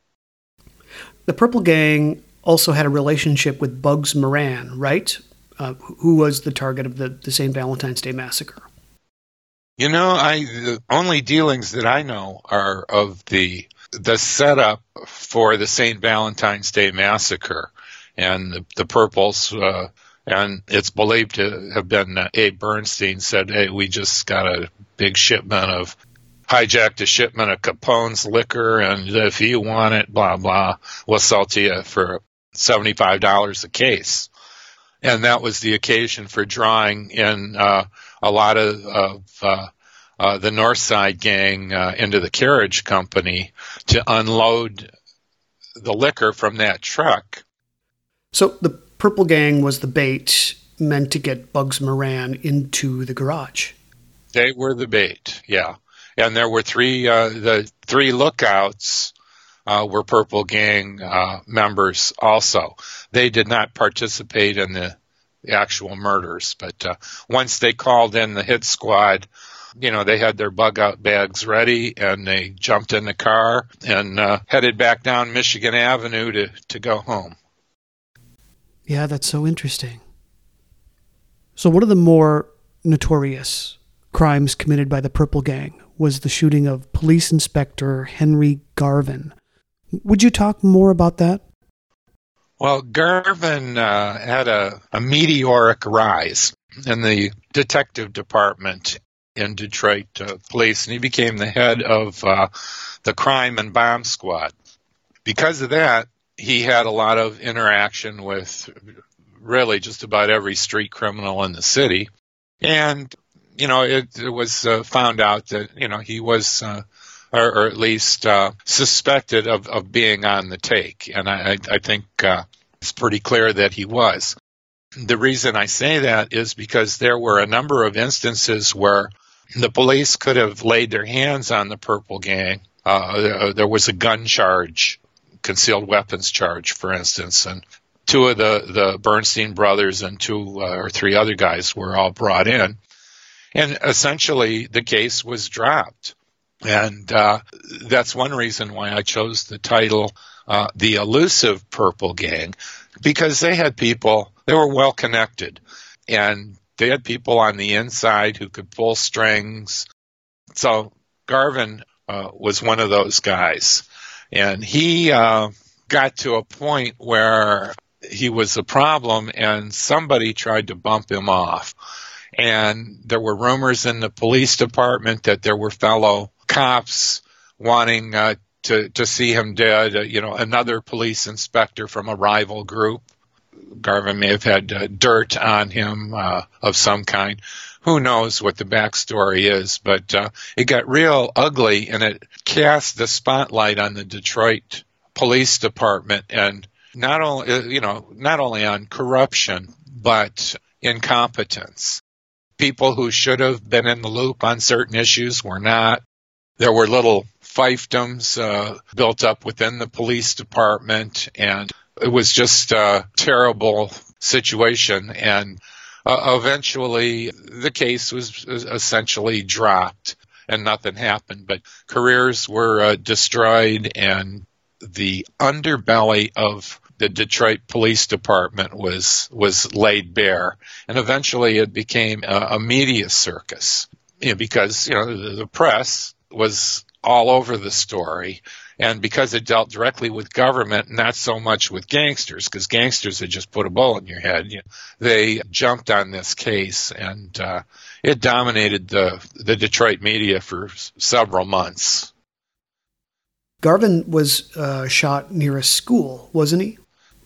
The Purple Gang also had a relationship with Bugs Moran, right? Uh, who was the target of the, the Saint Valentine's Day Massacre?
You know, I the only dealings that I know are of the the setup for the Saint Valentine's Day Massacre, and the, the Purples, uh, and it's believed to have been uh, Abe Bernstein said, "Hey, we just got a big shipment of hijacked a shipment of Capone's liquor, and if you want it, blah blah, we'll sell to you for seventy-five dollars a case." And that was the occasion for drawing in uh, a lot of, of uh, uh, the North Side gang uh, into the carriage company to unload the liquor from that truck.
So the Purple Gang was the bait meant to get Bugs Moran into the garage.
They were the bait, yeah. And there were three, uh, the three lookouts uh, were Purple Gang uh, members also. They did not participate in the, the actual murders, but uh, once they called in the hit squad, you know, they had their bug-out bags ready, and they jumped in the car and uh, headed back down Michigan Avenue to, to go home.
Yeah, that's so interesting. So one of the more notorious crimes committed by the Purple Gang was the shooting of Police Inspector Henry Garvin. Would you talk more about that?
Well, Garvin uh, had a, a meteoric rise in the detective department in Detroit uh, Police, and he became the head of uh, the crime and bomb squad. Because of that, he had a lot of interaction with really just about every street criminal in the city. And, you know, it, it was uh, found out that, you know, he was, uh, or, or at least uh, suspected of, of being on the take. And I, I think uh, it's pretty clear that he was. The reason I say that is because there were a number of instances where the police could have laid their hands on the Purple Gang. Uh, there was a gun charge, concealed weapons charge, for instance, and two of the, the Bernstein brothers and two uh, or three other guys were all brought in. And essentially, the case was dropped. And uh, that's one reason why I chose the title, uh, The Elusive Purple Gang, because they had people, they were well connected, and they had people on the inside who could pull strings. So Garvin uh, was one of those guys. And he uh, got to a point where he was a problem, and somebody tried to bump him off. And there were rumors in the police department that there were fellow cops wanting uh, to, to see him dead, uh, you know, another police inspector from a rival group. Garvin may have had uh, dirt on him uh, of some kind. Who knows what the backstory is, but uh, it got real ugly, and it cast the spotlight on the Detroit Police Department, and not only, you know, not only on corruption, but incompetence. People who should have been in the loop on certain issues were not. There were little fiefdoms uh, built up within the police department, and it was just a terrible situation. And uh, eventually, the case was essentially dropped, and nothing happened. But careers were uh, destroyed, and the underbelly of the Detroit Police Department was was laid bare, and eventually it became a, a media circus, you know, because you know the, the press was all over the story, and because it dealt directly with government, not so much with gangsters, because gangsters had just put a bullet in your head. You know, they jumped on this case, and uh, it dominated the the Detroit media for several months.
Garvin was uh, shot near a school, wasn't he?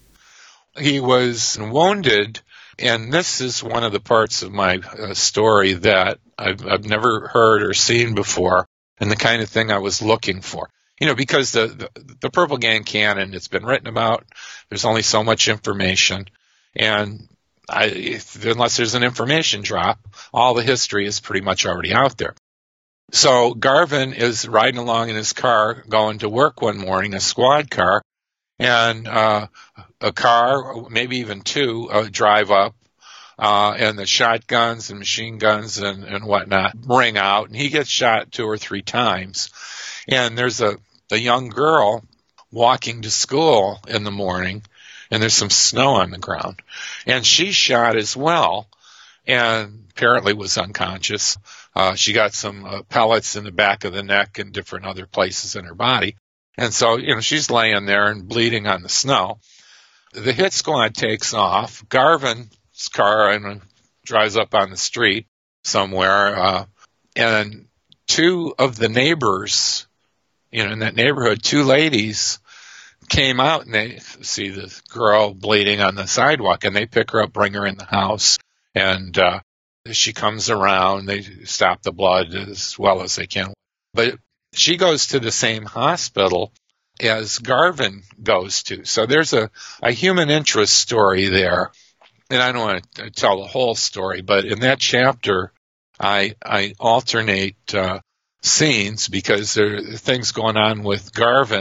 He was wounded, and this is one of the parts of my uh, story that I've, I've never heard or seen before, and the kind of thing I was looking for. You know, because the, the, the Purple Gang canon, it's been written about, there's only so much information, and I, if, unless there's an information drop, all the history is pretty much already out there. So Garvin is riding along in his car going to work one morning, a squad car, and uh, a car, maybe even two, uh, drive up, uh, and the shotguns and machine guns and, and whatnot ring out, and he gets shot two or three times. And there's a, a young girl walking to school in the morning, and there's some snow on the ground, and she's shot as well, and apparently was unconscious. Uh, she got some uh, pellets in the back of the neck and different other places in her body. And so, you know, she's laying there and bleeding on the snow. The hit squad takes off. Garvin's car and drives up on the street somewhere. Uh, and two of the neighbors, you know, in that neighborhood, two ladies came out and they see the girl bleeding on the sidewalk, and they pick her up, bring her in the house. And uh, she comes around. They stop the blood as well as they can. But she goes to the same hospital as Garvin goes to. So there's a, a human interest story there. And I don't want to tell the whole story, but in that chapter, I, I alternate uh, scenes because there are things going on with Garvin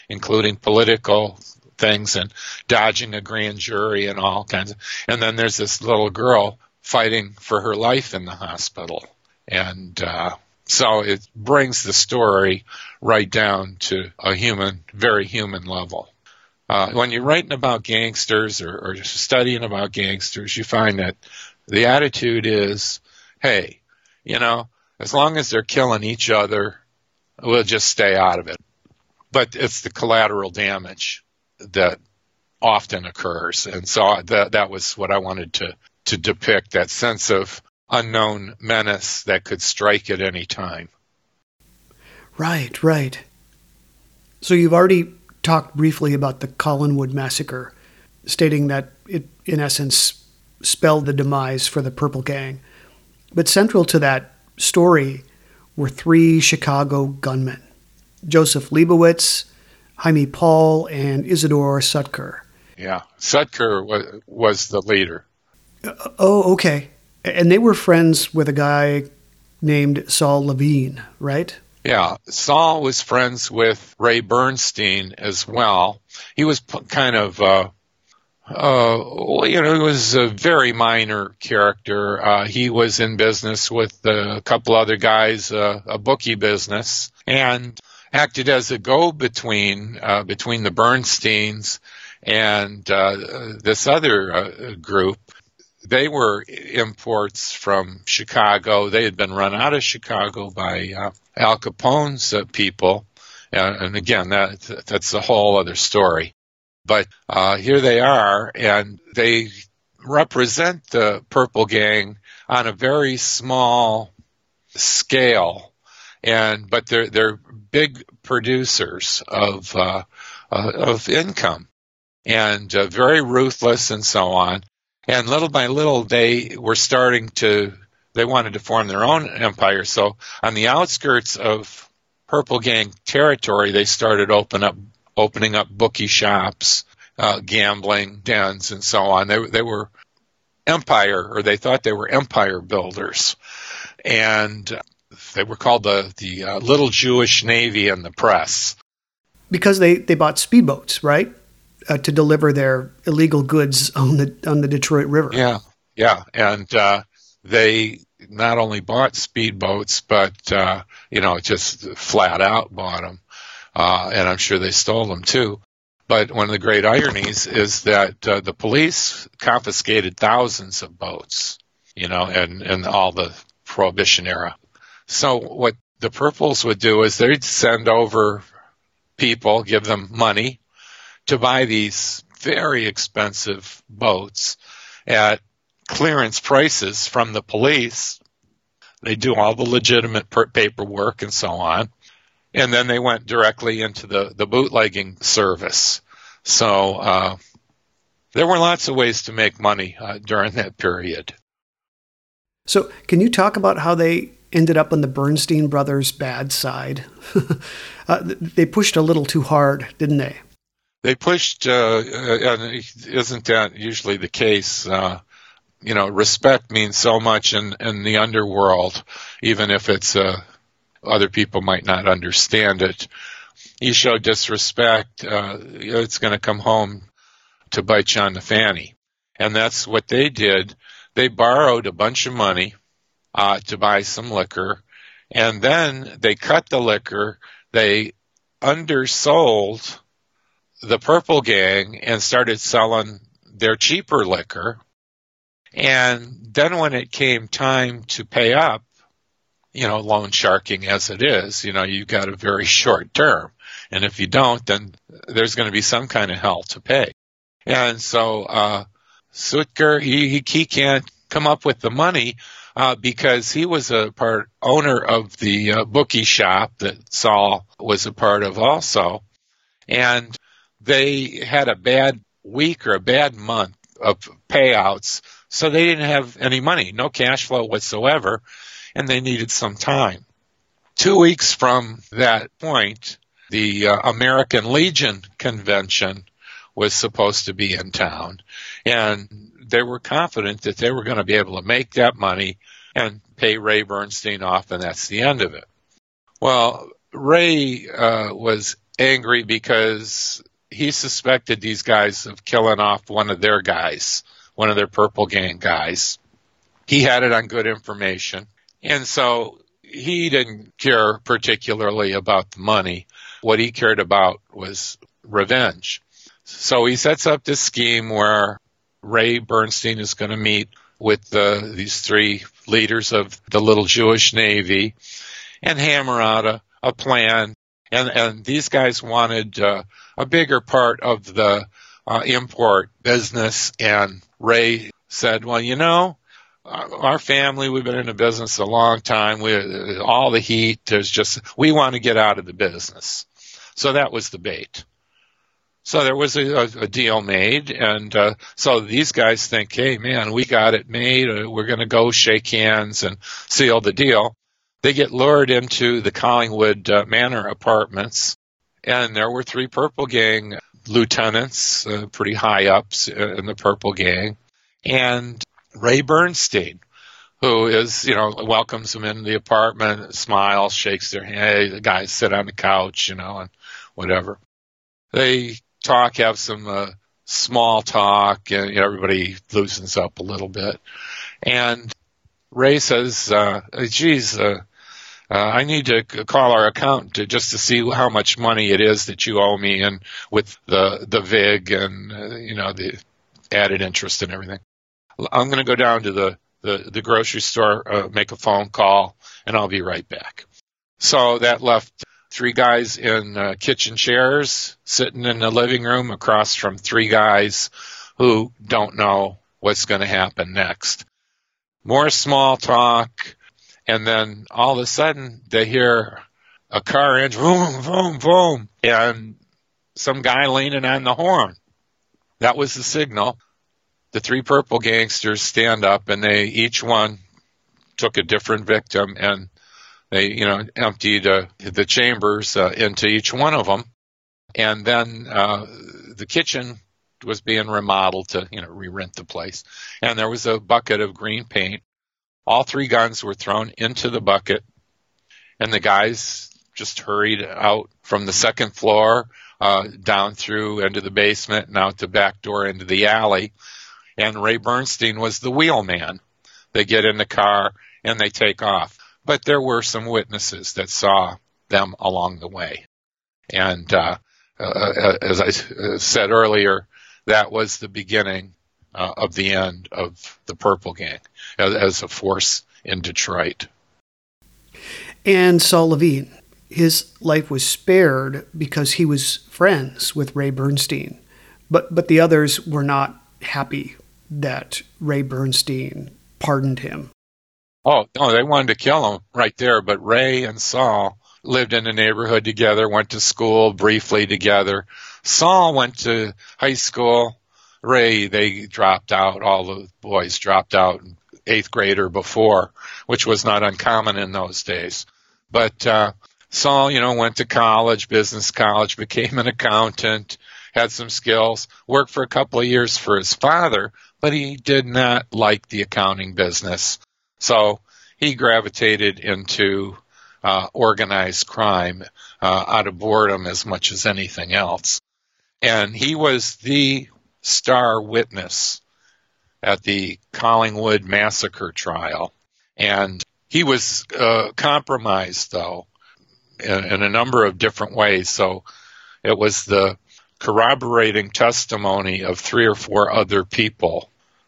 including political things and dodging a grand jury and all kinds of, and then there's this little girl fighting for her life in the hospital. And uh, so it brings the story right down to a human, very human level. Uh, when you're writing about gangsters or, or studying about gangsters, you find that the attitude is, hey, you know, as long as they're killing each other, we'll just stay out of it. But it's the collateral damage that often occurs. And so that, that was what I wanted to, to depict, that sense of unknown menace that could strike at any time.
Right, right. So you've already talked briefly about the Collinwood Massacre, stating that it, in essence, spelled the demise for the Purple Gang. But central to that story were three Chicago gunmen, Joseph Leibowitz, Jaime Paul, and Isidore Sutker.
Yeah, Sutker was, was the leader.
Uh, oh, okay. And they were friends with a guy named Saul Levine, right?
Yeah, Saul was friends with Ray Bernstein as well. He was p- kind of, uh, uh, you know, he was a very minor character. Uh, he was in business with a couple other guys, uh, a bookie business, and acted as a go-between uh, between the Bernsteins and uh, this other uh, group. They were imports from Chicago. They had been run out of Chicago by uh, Al Capone's uh, people. Uh, and again, that that's a whole other story. But uh, here they are, and they represent the Purple Gang on a very small scale. And but they're they're big producers of uh, uh, of income, and uh, very ruthless and so on. And little by little, they were starting to, they wanted to form their own empire. So on the outskirts of Purple Gang territory, they started open up, opening up bookie shops, uh, gambling dens, and so on. They, they were empire, or they thought they were empire builders. And they were called the, the uh, Little Jewish Navy in the press.
Because they, they bought speedboats, right? Uh, to deliver their illegal goods on the on the Detroit River.
Yeah, yeah, and uh, they not only bought speedboats, but uh, you know, just flat out bought them, uh, and I'm sure they stole them too. But one of the great ironies is that uh, the police confiscated thousands of boats, you know, and and all the Prohibition era. So what the Purples would do is they'd send over people, give them money to buy these very expensive boats at clearance prices from the police. They do all the legitimate per- paperwork and so on. And then they went directly into the, the bootlegging service. So uh, there were lots of ways to make money uh, during that period.
So can you talk about how they ended up on the Bernstein brothers' bad side? uh, they pushed a little too hard, didn't they?
They pushed, uh, and isn't that usually the case? Uh, you know, respect means so much in, in the underworld, even if it's uh, other people might not understand it. You show disrespect, uh, it's going to come home to bite you on the fanny. And that's what they did. They borrowed a bunch of money uh, to buy some liquor, and then they cut the liquor. They undersold the Purple Gang and started selling their cheaper liquor. And then when it came time to pay up, you know, loan sharking as it is, you know, you've got a very short term. And if you don't, then there's going to be some kind of hell to pay. And so uh, Sutker, he, he, he can't come up with the money uh, because he was a part owner of the uh, bookie shop that Saul was a part of also. And they had a bad week or a bad month of payouts, so they didn't have any money, no cash flow whatsoever, and they needed some time. Two weeks from that point, the uh, American Legion convention was supposed to be in town, and they were confident that they were going to be able to make that money and pay Ray Bernstein off, and that's the end of it. Well, Ray uh, was angry because he suspected these guys of killing off one of their guys, one of their Purple Gang guys. He had it on good information. And so he didn't care particularly about the money. What he cared about was revenge. So he sets up this scheme where Ray Bernstein is going to meet with the, these three leaders of the little Jewish Navy and hammer out a, a plan. And, and these guys wanted uh, a bigger part of the uh, import business. And Ray said, well, you know, our family, we've been in the business a long time. We, all the heat, there's just, we want to get out of the business. So that was the bait. So there was a, a deal made, and uh, so these guys think, hey, man, we got it made. Uh, we're going to go shake hands and seal the deal. They get lured into the Collingwood uh, Manor apartments, and there were three Purple Gang lieutenants, uh, pretty high ups in the Purple Gang, and Ray Bernstein, who is, you know, welcomes them into the apartment, smiles, shakes their hand. Hey, the guys sit on the couch, you know, and whatever. They talk, have some uh, small talk, and you know, everybody loosens up a little bit. And Ray says, uh, geez, uh, uh, I need to call our accountant to, just to see how much money it is that you owe me, and with the, the vig and, uh, you know, the added interest and everything. I'm going to go down to the, the, the grocery store, uh, make a phone call, and I'll be right back. So that left three guys in uh, kitchen chairs sitting in the living room across from three guys who don't know what's going to happen next. More small talk, and then all of a sudden they hear a car engine, boom, boom, boom, and some guy leaning on the horn. That was the signal. The three Purple Gangsters stand up, and they each one took a different victim, and they, you know, emptied uh, the chambers uh, into each one of them. And then uh, the kitchen was being remodeled to, you know, re-rent the place. And there was a bucket of green paint. All three guns were thrown into the bucket, and the guys just hurried out from the second floor, uh, down through into the basement and out the back door into the alley. And Ray Bernstein was the wheelman. They get in the car and they take off. But there were some witnesses that saw them along the way. And uh, uh, as I said earlier, that was the beginning uh, of the end of the Purple Gang as, as a force in Detroit.
And Saul Levine, his life was spared because he was friends with Ray Bernstein. But, but the others were not happy that Ray Bernstein pardoned him.
Oh, no, they wanted to kill him right there, but Ray and Saul lived in the neighborhood together, went to school briefly together. Saul went to high school. Ray, they dropped out. All the boys dropped out in eighth grade or before, which was not uncommon in those days. But uh, Saul, you know, went to college, business college, became an accountant, had some skills, worked for a couple of years for his father, but he did not like the accounting business. So he gravitated into uh, organized crime uh, out of boredom as much as anything else. And he was the star witness at the Collingwood massacre trial. And he was uh, compromised, though, in, in a number of different ways. So it was the corroborating testimony of three or four other people,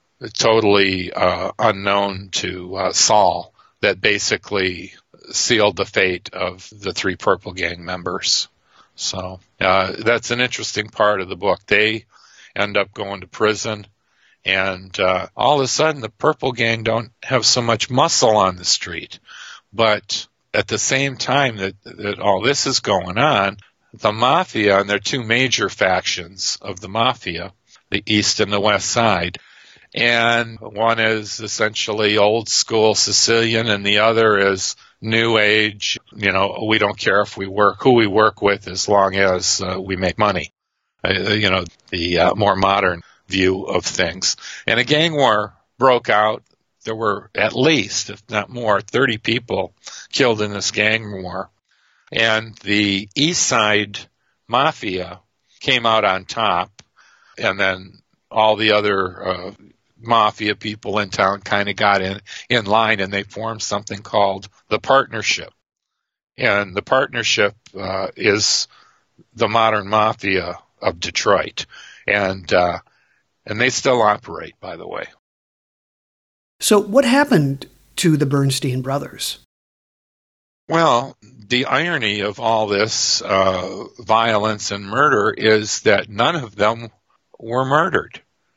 totally uh, unknown to uh, Saul, that basically sealed the fate of the three Purple Gang members. So uh, that's an interesting part of the book. They end up going to prison, and uh, all of a sudden the Purple Gang don't have so much muscle on the street. But at the same time that, that all this is going on, the Mafia, and there are two major factions of the Mafia, the East and the West Side, and one is essentially old school Sicilian, and the other is new age. You know, we don't care if we work, who we work with, as long as uh, we make money. Uh, you know, the uh, more modern view of things. And a gang war broke out. There were at least, if not more, thirty people killed in this gang war. And the East Side Mafia came out on top, and then all the other uh, Mafia people in town kind of got in, in line, and they formed something called the Partnership. And the Partnership uh, is the modern Mafia of Detroit. And uh, and they still operate, by the way.
So what happened to the Bernstein brothers?
Well, the irony of all this uh, violence and murder is that none of them were murdered.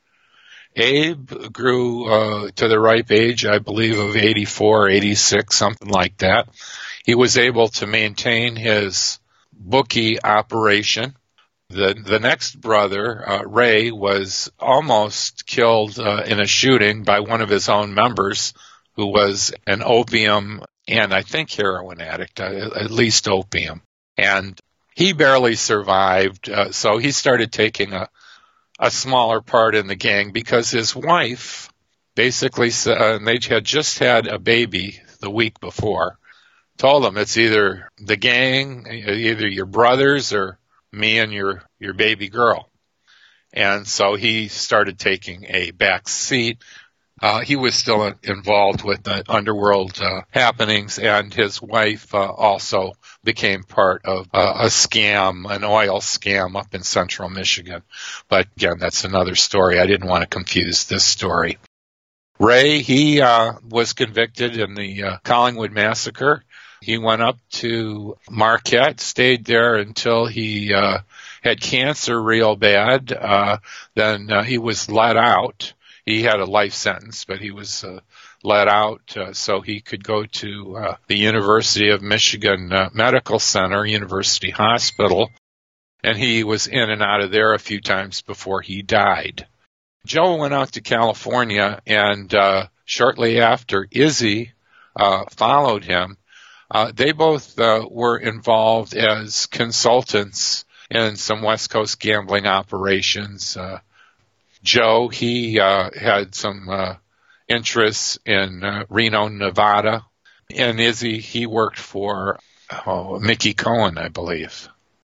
Abe grew uh, to the ripe age, I believe, of eighty-four, eighty-six, something like that. He was able to maintain his bookie operation. The the next brother, uh, Ray, was almost killed uh, in a shooting by one of his own members, who was an opium and I think heroin addict, uh, at least opium. And he barely survived, uh, so he started taking a, a smaller part in the gang because his wife basically, uh, they had just had a baby the week before, told him it's either the gang, either your brothers or me and your, your baby girl. And so he started taking a back seat. Uh, he was still involved with the underworld uh, happenings, and his wife uh, also became part of uh, a scam, an oil scam up in central Michigan. But again, that's another story. I didn't want to confuse this story. Ray, he uh, was convicted in the uh, Collingwood Massacre. He went up to Marquette, stayed there until he uh, had cancer real bad. Uh, then uh, he was let out. He had a life sentence, but he was uh, let out uh, so he could go to uh, the University of Michigan uh, Medical Center, University Hospital, and he was in and out of there a few times before he died. Joe went out to California, and uh, shortly after, Izzy uh, followed him. Uh, they both uh, were involved as consultants in some West Coast gambling operations. Uh, Joe, he uh, had some uh, interests in uh, Reno, Nevada. And Izzy, he worked for oh, Mickey Cohen, I believe.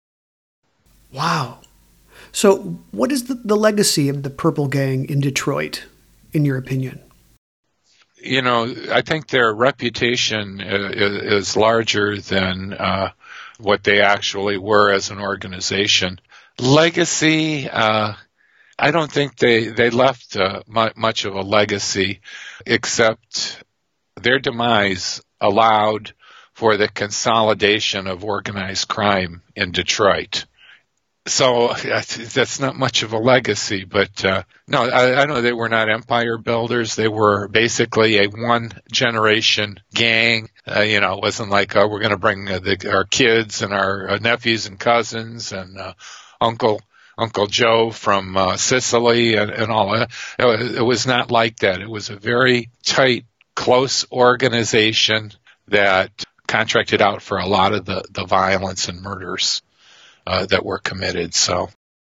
Wow. So what is the, the legacy of the Purple Gang in Detroit, in your opinion?
You know, I think their reputation is, is larger than uh, what they actually were as an organization. Legacy, uh, I don't think they, they left uh, much of a legacy, except their demise allowed for the consolidation of organized crime in Detroit. So that's not much of a legacy, but uh, no, I, I know they were not empire builders. They were basically a one-generation gang. Uh, you know, it wasn't like uh, we're going to bring uh, the, our kids and our uh, nephews and cousins and uh, Uncle Uncle Joe from uh, Sicily and, and all that. It was not like that. It was a very tight, close organization that contracted out for a lot of the, the violence and murders Uh, that were committed. So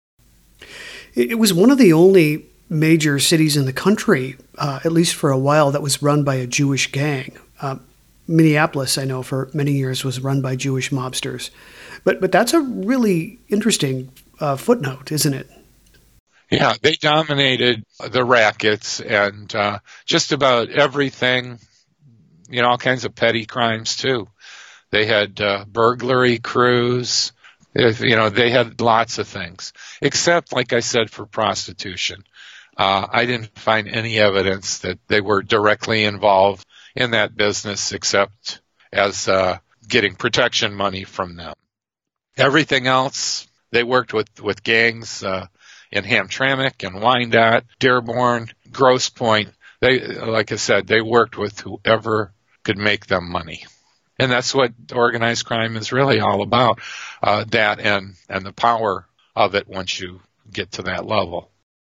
it was one of the only major cities in the country, uh, at least for a while, that was run by a Jewish gang. Uh, Minneapolis, I know, for many years was run by Jewish mobsters. But but that's a really interesting uh, footnote, isn't it?
Yeah, they dominated the rackets and uh, just about everything, you know, all kinds of petty crimes too. They had uh, burglary crews. If, you know, they had lots of things, except, like I said, for prostitution. Uh, I didn't find any evidence that they were directly involved in that business, except as uh, getting protection money from them. Everything else, they worked with, with gangs uh, in Hamtramck and Wyandotte, Dearborn, Grosse Pointe. They, like I said, they worked with whoever could make them money. And that's what organized crime is really all about, uh, that and, and the power of it once you get to that level.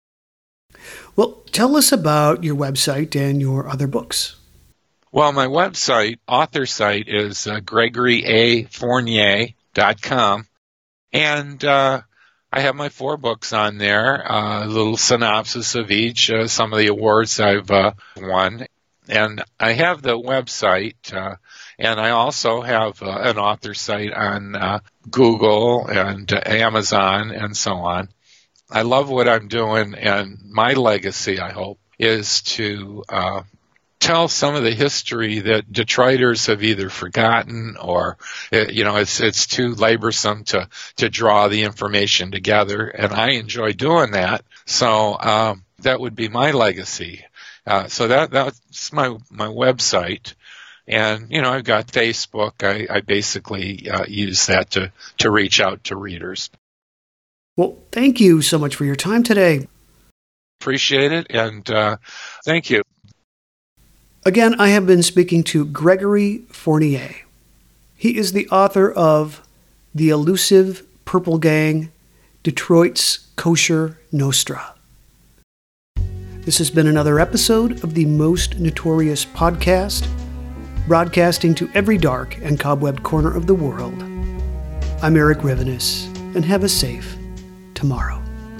Well, tell us about your website and your other books.
Well, my website, author site, is uh, gregory a fournier dot com. And uh, I have my four books on there, uh, a little synopsis of each, uh, some of the awards I've uh, won. And I have the website, uh, and I also have uh, an author site on uh, Google and uh, Amazon and so on. I love what I'm doing, and my legacy, I hope, is to uh, tell some of the history that Detroiters have either forgotten or, you know, it's it's too laborsome to, to draw the information together, and I enjoy doing that. So um, that would be my legacy. Uh, so that that's my my website, and you know I've got Facebook. I, I basically uh, use that to to reach out to readers.
Well, thank you so much for your time today.
Appreciate it, and uh, thank you.
Again, I have been speaking to Gregory Fournier. He is the author of The Elusive Purple Gang, Detroit's Kosher Nostra. This has been another episode of the Most Notorious Podcast, broadcasting to every dark and cobwebbed corner of the world. I'm Eric Rivenes, and have a safe tomorrow.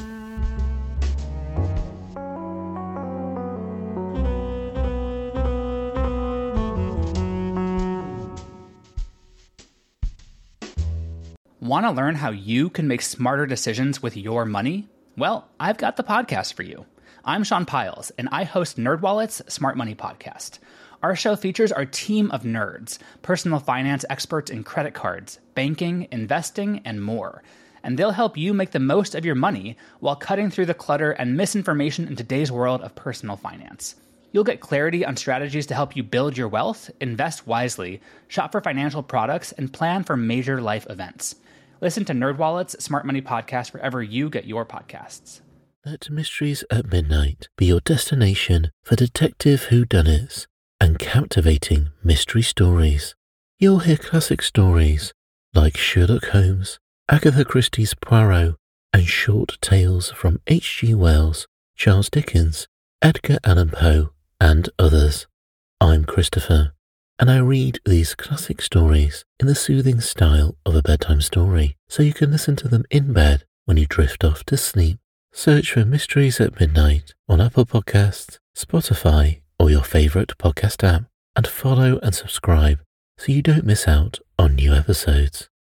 Want to learn how you can make smarter decisions with your money? Well, I've got the podcast for you. I'm Sean Piles, and I host NerdWallet's Smart Money Podcast. Our show features our team of nerds, personal finance experts in credit cards, banking, investing, and more. And they'll help you make the most of your money while cutting through the clutter and misinformation in today's world of personal finance. You'll get clarity on strategies to help you build your wealth, invest wisely, shop for financial products, and plan for major life events. Listen to NerdWallet's Smart Money Podcast wherever you get your podcasts.
Let Mysteries at Midnight be your destination for detective whodunits and captivating mystery stories. You'll hear classic stories like Sherlock Holmes, Agatha Christie's Poirot, and short tales from H G Wells, Charles Dickens, Edgar Allan Poe, and others. I'm Christopher, and I read these classic stories in the soothing style of a bedtime story, so you can listen to them in bed when you drift off to sleep. Search for Mysteries at Midnight on Apple Podcasts, Spotify, or your favorite podcast app, and follow and subscribe so you don't miss out on new episodes.